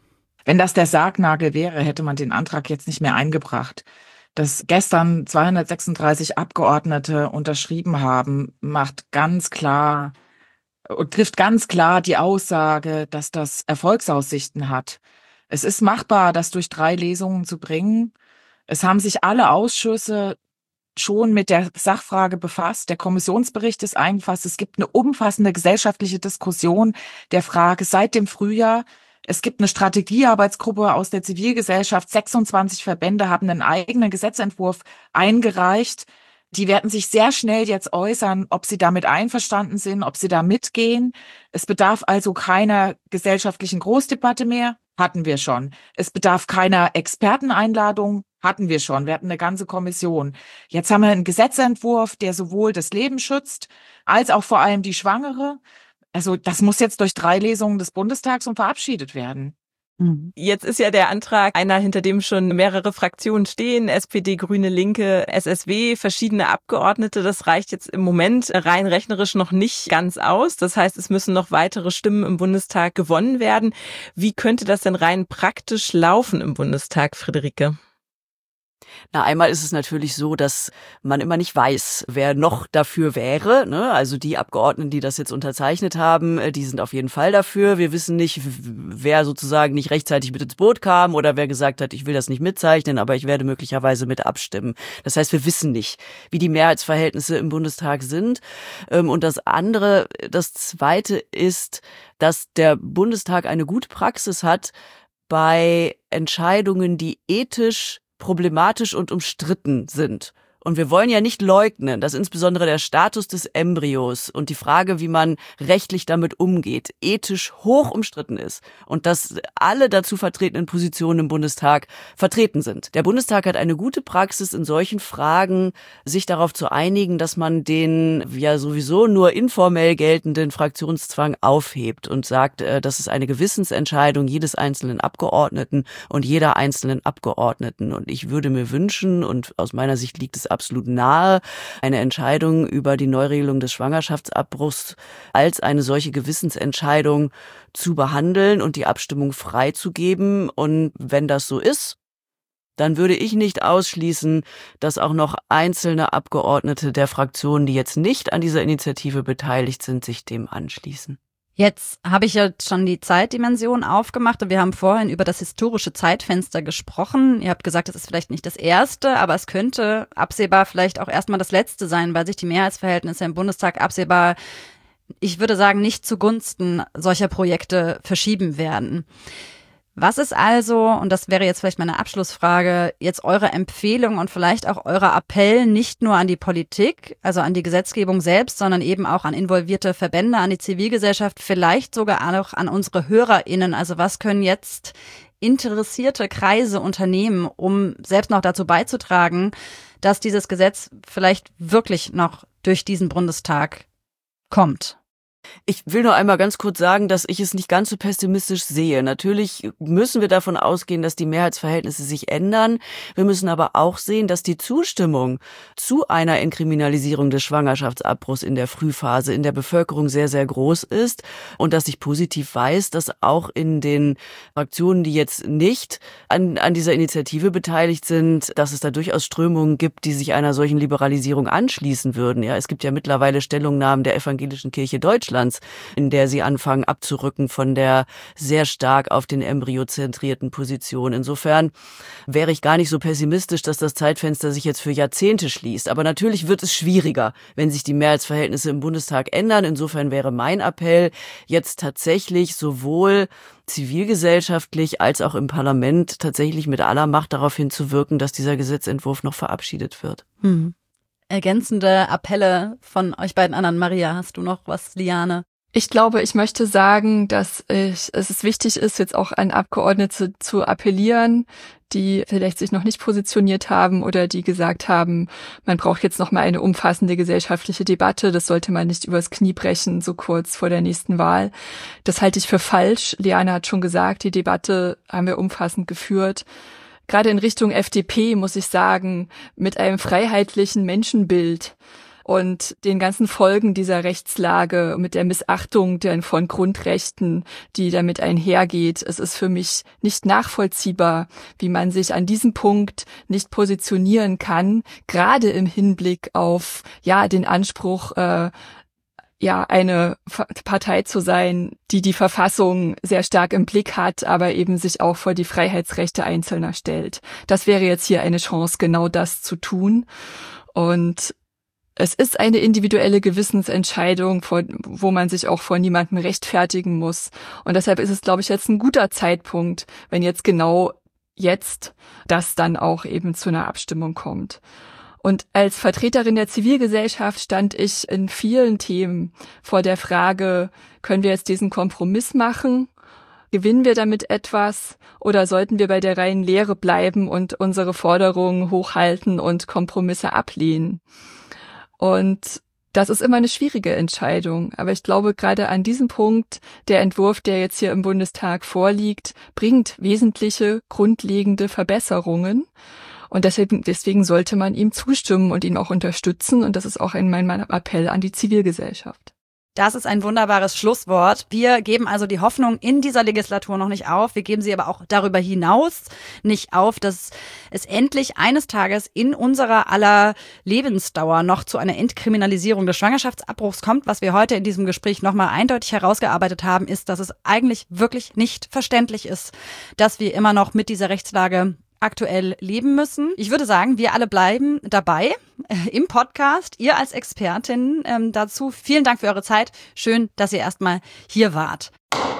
Wenn das der Sargnagel wäre, hätte man den Antrag jetzt nicht mehr eingebracht. Dass gestern 236 Abgeordnete unterschrieben haben, macht ganz klar und trifft ganz klar die Aussage, dass das Erfolgsaussichten hat. Es ist machbar, das durch 3 Lesungen zu bringen. Es haben sich alle Ausschüsse schon mit der Sachfrage befasst. Der Kommissionsbericht ist eingefasst. Es gibt eine umfassende gesellschaftliche Diskussion der Frage seit dem Frühjahr. Es gibt eine Strategiearbeitsgruppe aus der Zivilgesellschaft. 26 Verbände haben einen eigenen Gesetzentwurf eingereicht. Die werden sich sehr schnell jetzt äußern, ob sie damit einverstanden sind, ob sie da mitgehen. Es bedarf also keiner gesellschaftlichen Großdebatte mehr. Hatten wir schon. Es bedarf keiner Experteneinladung. Hatten wir schon. Wir hatten eine ganze Kommission. Jetzt haben wir einen Gesetzentwurf, der sowohl das Leben schützt, als auch vor allem die Schwangere. Also das muss jetzt durch 3 Lesungen des Bundestags und verabschiedet werden. Jetzt ist ja der Antrag einer, hinter dem schon mehrere Fraktionen stehen, SPD, Grüne, Linke, SSW, verschiedene Abgeordnete. Das reicht jetzt im Moment rein rechnerisch noch nicht ganz aus. Das heißt, es müssen noch weitere Stimmen im Bundestag gewonnen werden. Wie könnte das denn rein praktisch laufen im Bundestag, Friederike? Na, einmal ist es natürlich so, dass man immer nicht weiß, wer noch dafür wäre, ne? Also die Abgeordneten, die das jetzt unterzeichnet haben, die sind auf jeden Fall dafür. Wir wissen nicht, wer sozusagen nicht rechtzeitig mit ins Boot kam oder wer gesagt hat, ich will das nicht mitzeichnen, aber ich werde möglicherweise mit abstimmen. Das heißt, wir wissen nicht, wie die Mehrheitsverhältnisse im Bundestag sind. Und das Zweite ist, dass der Bundestag eine gute Praxis hat bei Entscheidungen, die ethisch problematisch und umstritten sind. Und wir wollen ja nicht leugnen, dass insbesondere der Status des Embryos und die Frage, wie man rechtlich damit umgeht, ethisch hoch umstritten ist und dass alle dazu vertretenen Positionen im Bundestag vertreten sind. Der Bundestag hat eine gute Praxis in solchen Fragen, sich darauf zu einigen, dass man den ja sowieso nur informell geltenden Fraktionszwang aufhebt und sagt, das ist eine Gewissensentscheidung jedes einzelnen Abgeordneten und jeder einzelnen Abgeordneten. Und ich würde mir wünschen, und aus meiner Sicht liegt es absolut nahe, eine Entscheidung über die Neuregelung des Schwangerschaftsabbruchs als eine solche Gewissensentscheidung zu behandeln und die Abstimmung freizugeben. Und wenn das so ist, dann würde ich nicht ausschließen, dass auch noch einzelne Abgeordnete der Fraktionen, die jetzt nicht an dieser Initiative beteiligt sind, sich dem anschließen. Jetzt habe ich ja schon die Zeitdimension aufgemacht und wir haben vorhin über das historische Zeitfenster gesprochen. Ihr habt gesagt, das ist vielleicht nicht das erste, aber es könnte absehbar vielleicht auch erstmal das letzte sein, weil sich die Mehrheitsverhältnisse im Bundestag absehbar, ich würde sagen, nicht zugunsten solcher Projekte verschieben werden. Was ist also, und das wäre jetzt vielleicht meine Abschlussfrage, jetzt eure Empfehlung und vielleicht auch euer Appell nicht nur an die Politik, also an die Gesetzgebung selbst, sondern eben auch an involvierte Verbände, an die Zivilgesellschaft, vielleicht sogar auch an unsere HörerInnen? Also was können jetzt interessierte Kreise unternehmen, um selbst noch dazu beizutragen, dass dieses Gesetz vielleicht wirklich noch durch diesen Bundestag kommt? Ich will nur einmal ganz kurz sagen, dass ich es nicht ganz so pessimistisch sehe. Natürlich müssen wir davon ausgehen, dass die Mehrheitsverhältnisse sich ändern. Wir müssen aber auch sehen, dass die Zustimmung zu einer Entkriminalisierung des Schwangerschaftsabbruchs in der Frühphase in der Bevölkerung sehr, sehr groß ist und dass ich positiv weiß, dass auch in den Fraktionen, die jetzt nicht an dieser Initiative beteiligt sind, dass es da durchaus Strömungen gibt, die sich einer solchen Liberalisierung anschließen würden. Ja, es gibt ja mittlerweile Stellungnahmen der Evangelischen Kirche Deutschlands, in der sie anfangen abzurücken von der sehr stark auf den Embryo zentrierten Position. Insofern wäre ich gar nicht so pessimistisch, dass das Zeitfenster sich jetzt für Jahrzehnte schließt. Aber natürlich wird es schwieriger, wenn sich die Mehrheitsverhältnisse im Bundestag ändern. Insofern wäre mein Appell jetzt tatsächlich sowohl zivilgesellschaftlich als auch im Parlament tatsächlich mit aller Macht darauf hinzuwirken, dass dieser Gesetzentwurf noch verabschiedet wird. Ergänzende Appelle von euch beiden anderen. Maria, hast du noch was, Liane? Ich glaube, ich möchte sagen, dass es wichtig ist, jetzt auch an Abgeordnete zu appellieren, die vielleicht sich noch nicht positioniert haben oder die gesagt haben, man braucht jetzt noch mal eine umfassende gesellschaftliche Debatte. Das sollte man nicht übers Knie brechen, so kurz vor der nächsten Wahl. Das halte ich für falsch. Liane hat schon gesagt, die Debatte haben wir umfassend geführt. Gerade in Richtung FDP muss ich sagen, mit einem freiheitlichen Menschenbild und den ganzen Folgen dieser Rechtslage mit der Missachtung von Grundrechten, die damit einhergeht. Es ist für mich nicht nachvollziehbar, wie man sich an diesem Punkt nicht positionieren kann, gerade im Hinblick auf den Anspruch, eine Partei zu sein, die die Verfassung sehr stark im Blick hat, aber eben sich auch vor die Freiheitsrechte Einzelner stellt. Das wäre jetzt hier eine Chance, genau das zu tun. Und es ist eine individuelle Gewissensentscheidung, wo man sich auch vor niemandem rechtfertigen muss. Und deshalb ist es, glaube ich, jetzt ein guter Zeitpunkt, wenn jetzt genau jetzt das dann auch eben zu einer Abstimmung kommt. Und als Vertreterin der Zivilgesellschaft stand ich in vielen Themen vor der Frage, können wir jetzt diesen Kompromiss machen? Gewinnen wir damit etwas? Oder sollten wir bei der reinen Lehre bleiben und unsere Forderungen hochhalten und Kompromisse ablehnen? Und das ist immer eine schwierige Entscheidung. Aber ich glaube, gerade an diesem Punkt, der Entwurf, der jetzt hier im Bundestag vorliegt, bringt wesentliche, grundlegende Verbesserungen. Und deswegen sollte man ihm zustimmen und ihn auch unterstützen. Und das ist auch mein Appell an die Zivilgesellschaft. Das ist ein wunderbares Schlusswort. Wir geben also die Hoffnung in dieser Legislatur noch nicht auf. Wir geben sie aber auch darüber hinaus nicht auf, dass es endlich eines Tages in unserer aller Lebensdauer noch zu einer Entkriminalisierung des Schwangerschaftsabbruchs kommt. Was wir heute in diesem Gespräch nochmal eindeutig herausgearbeitet haben, ist, dass es eigentlich wirklich nicht verständlich ist, dass wir immer noch mit dieser Rechtslage aktuell leben müssen. Ich würde sagen, wir alle bleiben dabei im Podcast. Ihr als Expertin dazu. Vielen Dank für eure Zeit. Schön, dass ihr erstmal hier wart.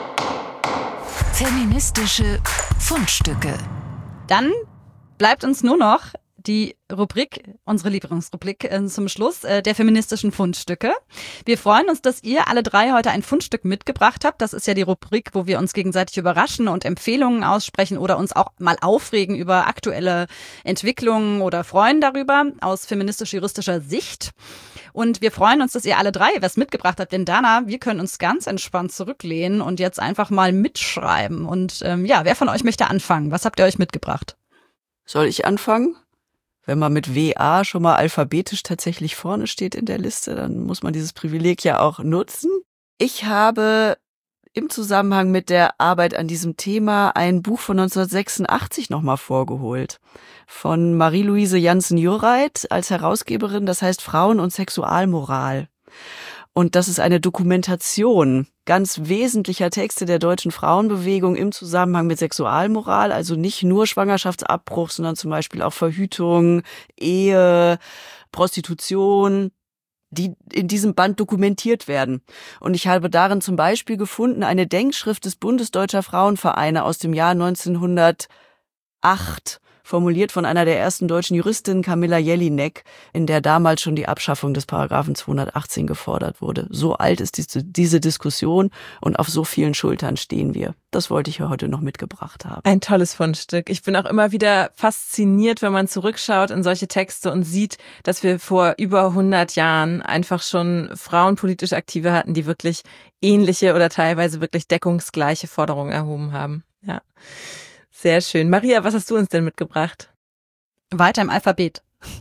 Feministische Fundstücke. Dann bleibt uns nur noch die Rubrik, unsere Lieblingsrubrik zum Schluss, der feministischen Fundstücke. Wir freuen uns, dass ihr alle drei heute ein Fundstück mitgebracht habt. Das ist ja die Rubrik, wo wir uns gegenseitig überraschen und Empfehlungen aussprechen oder uns auch mal aufregen über aktuelle Entwicklungen oder freuen darüber aus feministisch-juristischer Sicht. Und wir freuen uns, dass ihr alle drei was mitgebracht habt, denn Dana, wir können uns ganz entspannt zurücklehnen und jetzt einfach mal mitschreiben. Und wer von euch möchte anfangen? Was habt ihr euch mitgebracht? Soll ich anfangen? Wenn man mit WA schon mal alphabetisch tatsächlich vorne steht in der Liste, dann muss man dieses Privileg ja auch nutzen. Ich habe im Zusammenhang mit der Arbeit an diesem Thema ein Buch von 1986 nochmal vorgeholt. Von Marie-Louise Jansen-Jureit als Herausgeberin, das heißt Frauen und Sexualmoral. Und das ist eine Dokumentation ganz wesentlicher Texte der deutschen Frauenbewegung im Zusammenhang mit Sexualmoral, also nicht nur Schwangerschaftsabbruch, sondern zum Beispiel auch Verhütung, Ehe, Prostitution, die in diesem Band dokumentiert werden. Und ich habe darin zum Beispiel gefunden eine Denkschrift des Bundesdeutscher Frauenvereine aus dem Jahr 1908, formuliert von einer der ersten deutschen Juristinnen, Camilla Jelinek, in der damals schon die Abschaffung des Paragraphen 218 gefordert wurde. So alt ist diese Diskussion und auf so vielen Schultern stehen wir. Das wollte ich ja heute noch mitgebracht haben. Ein tolles Fundstück. Ich bin auch immer wieder fasziniert, wenn man zurückschaut in solche Texte und sieht, dass wir vor über 100 Jahren einfach schon frauenpolitisch Aktive hatten, die wirklich ähnliche oder teilweise wirklich deckungsgleiche Forderungen erhoben haben. Ja. Sehr schön. Maria, was hast du uns denn mitgebracht? Weiter im Alphabet.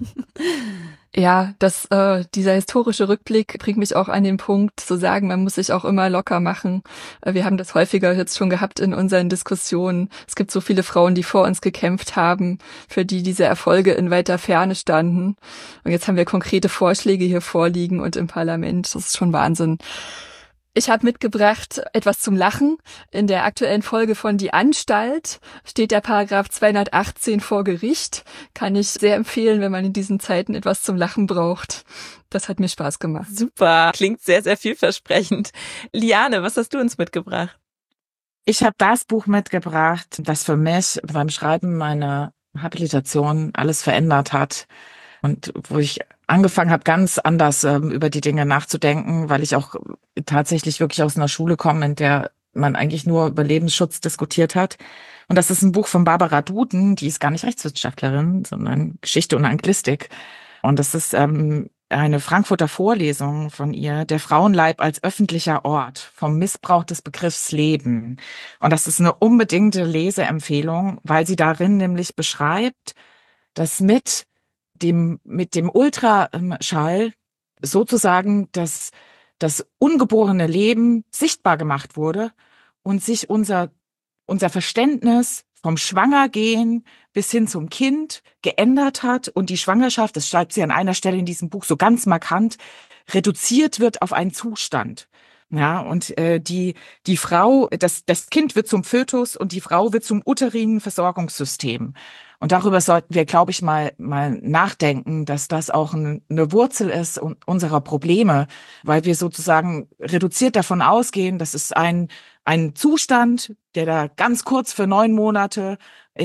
Ja, dieser historische Rückblick bringt mich auch an den Punkt zu sagen, man muss sich auch immer locker machen. Wir haben das häufiger jetzt schon gehabt in unseren Diskussionen. Es gibt so viele Frauen, die vor uns gekämpft haben, für die diese Erfolge in weiter Ferne standen. Und jetzt haben wir konkrete Vorschläge hier vorliegen und im Parlament. Das ist schon Wahnsinn. Ich habe mitgebracht etwas zum Lachen. In der aktuellen Folge von Die Anstalt steht der Paragraph 218 vor Gericht. Kann ich sehr empfehlen, wenn man in diesen Zeiten etwas zum Lachen braucht. Das hat mir Spaß gemacht. Super, klingt sehr, sehr vielversprechend. Liane, was hast du uns mitgebracht? Ich habe das Buch mitgebracht, das für mich beim Schreiben meiner Habilitation alles verändert hat. Und wo ich angefangen habe, ganz anders über die Dinge nachzudenken, weil ich auch tatsächlich wirklich aus einer Schule komme, in der man eigentlich nur über Lebensschutz diskutiert hat. Und das ist ein Buch von Barbara Duden, die ist gar nicht Rechtswissenschaftlerin, sondern Geschichte und Anglistik. Und das ist eine Frankfurter Vorlesung von ihr, der Frauenleib als öffentlicher Ort, vom Missbrauch des Begriffs Leben. Und das ist eine unbedingte Leseempfehlung, weil sie darin nämlich beschreibt, dass mit dem Ultraschall sozusagen das ungeborene Leben sichtbar gemacht wurde und sich unser Verständnis vom Schwangergehen bis hin zum Kind geändert hat und die Schwangerschaft, das schreibt sie an einer Stelle in diesem Buch so ganz markant, reduziert wird auf einen Zustand. Ja, und die Frau, das Kind wird zum Fötus und die Frau wird zum uterinen Versorgungssystem. Und darüber sollten wir, glaube ich, mal nachdenken, dass das auch eine Wurzel ist unserer Probleme, weil wir sozusagen reduziert davon ausgehen, dass es ein Zustand, der da ganz kurz für 9 Monate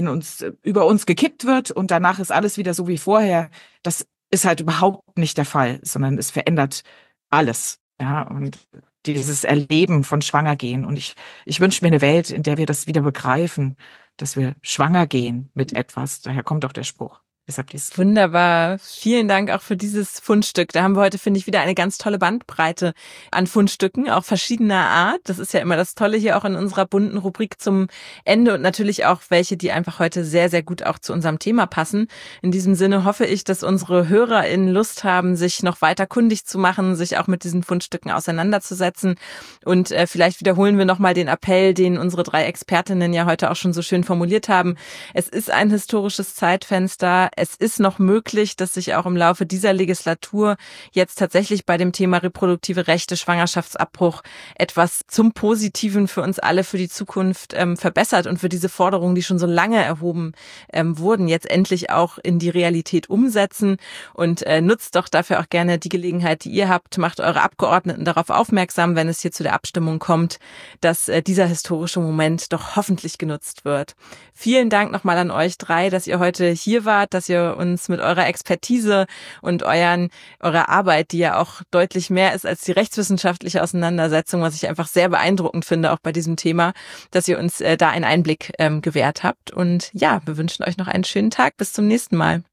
über uns gekippt wird und danach ist alles wieder so wie vorher. Das ist halt überhaupt nicht der Fall, sondern es verändert alles. Ja, und dieses Erleben von Schwangergehen. Und ich wünsche mir eine Welt, in der wir das wieder begreifen, dass wir schwanger gehen mit etwas. Daher kommt auch der Spruch. Wunderbar. Vielen Dank auch für dieses Fundstück. Da haben wir heute, finde ich, wieder eine ganz tolle Bandbreite an Fundstücken, auch verschiedener Art. Das ist ja immer das Tolle hier auch in unserer bunten Rubrik zum Ende und natürlich auch welche, die einfach heute sehr, sehr gut auch zu unserem Thema passen. In diesem Sinne hoffe ich, dass unsere HörerInnen Lust haben, sich noch weiter kundig zu machen, sich auch mit diesen Fundstücken auseinanderzusetzen. Und vielleicht wiederholen wir nochmal den Appell, den unsere 3 Expertinnen ja heute auch schon so schön formuliert haben. Es ist ein historisches Zeitfenster. Es ist noch möglich, dass sich auch im Laufe dieser Legislatur jetzt tatsächlich bei dem Thema reproduktive Rechte, Schwangerschaftsabbruch etwas zum Positiven für uns alle für die Zukunft verbessert und für diese Forderungen, die schon so lange erhoben wurden, jetzt endlich auch in die Realität umsetzen. Und nutzt doch dafür auch gerne die Gelegenheit, die ihr habt, macht eure Abgeordneten darauf aufmerksam, wenn es hier zu der Abstimmung kommt, dass dieser historische Moment doch hoffentlich genutzt wird. Vielen Dank nochmal an euch 3, dass ihr heute hier wart, dass ihr uns mit eurer Expertise und eurer Arbeit, die ja auch deutlich mehr ist als die rechtswissenschaftliche Auseinandersetzung, was ich einfach sehr beeindruckend finde, auch bei diesem Thema, dass ihr uns da einen Einblick gewährt habt. Und ja, wir wünschen euch noch einen schönen Tag. Bis zum nächsten Mal.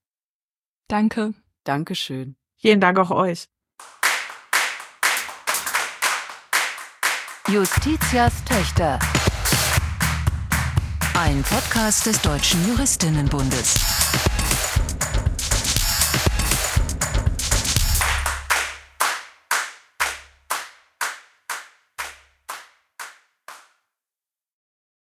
Danke. Dankeschön. Vielen Dank auch euch. Justitias Töchter. Ein Podcast des Deutschen Juristinnenbundes.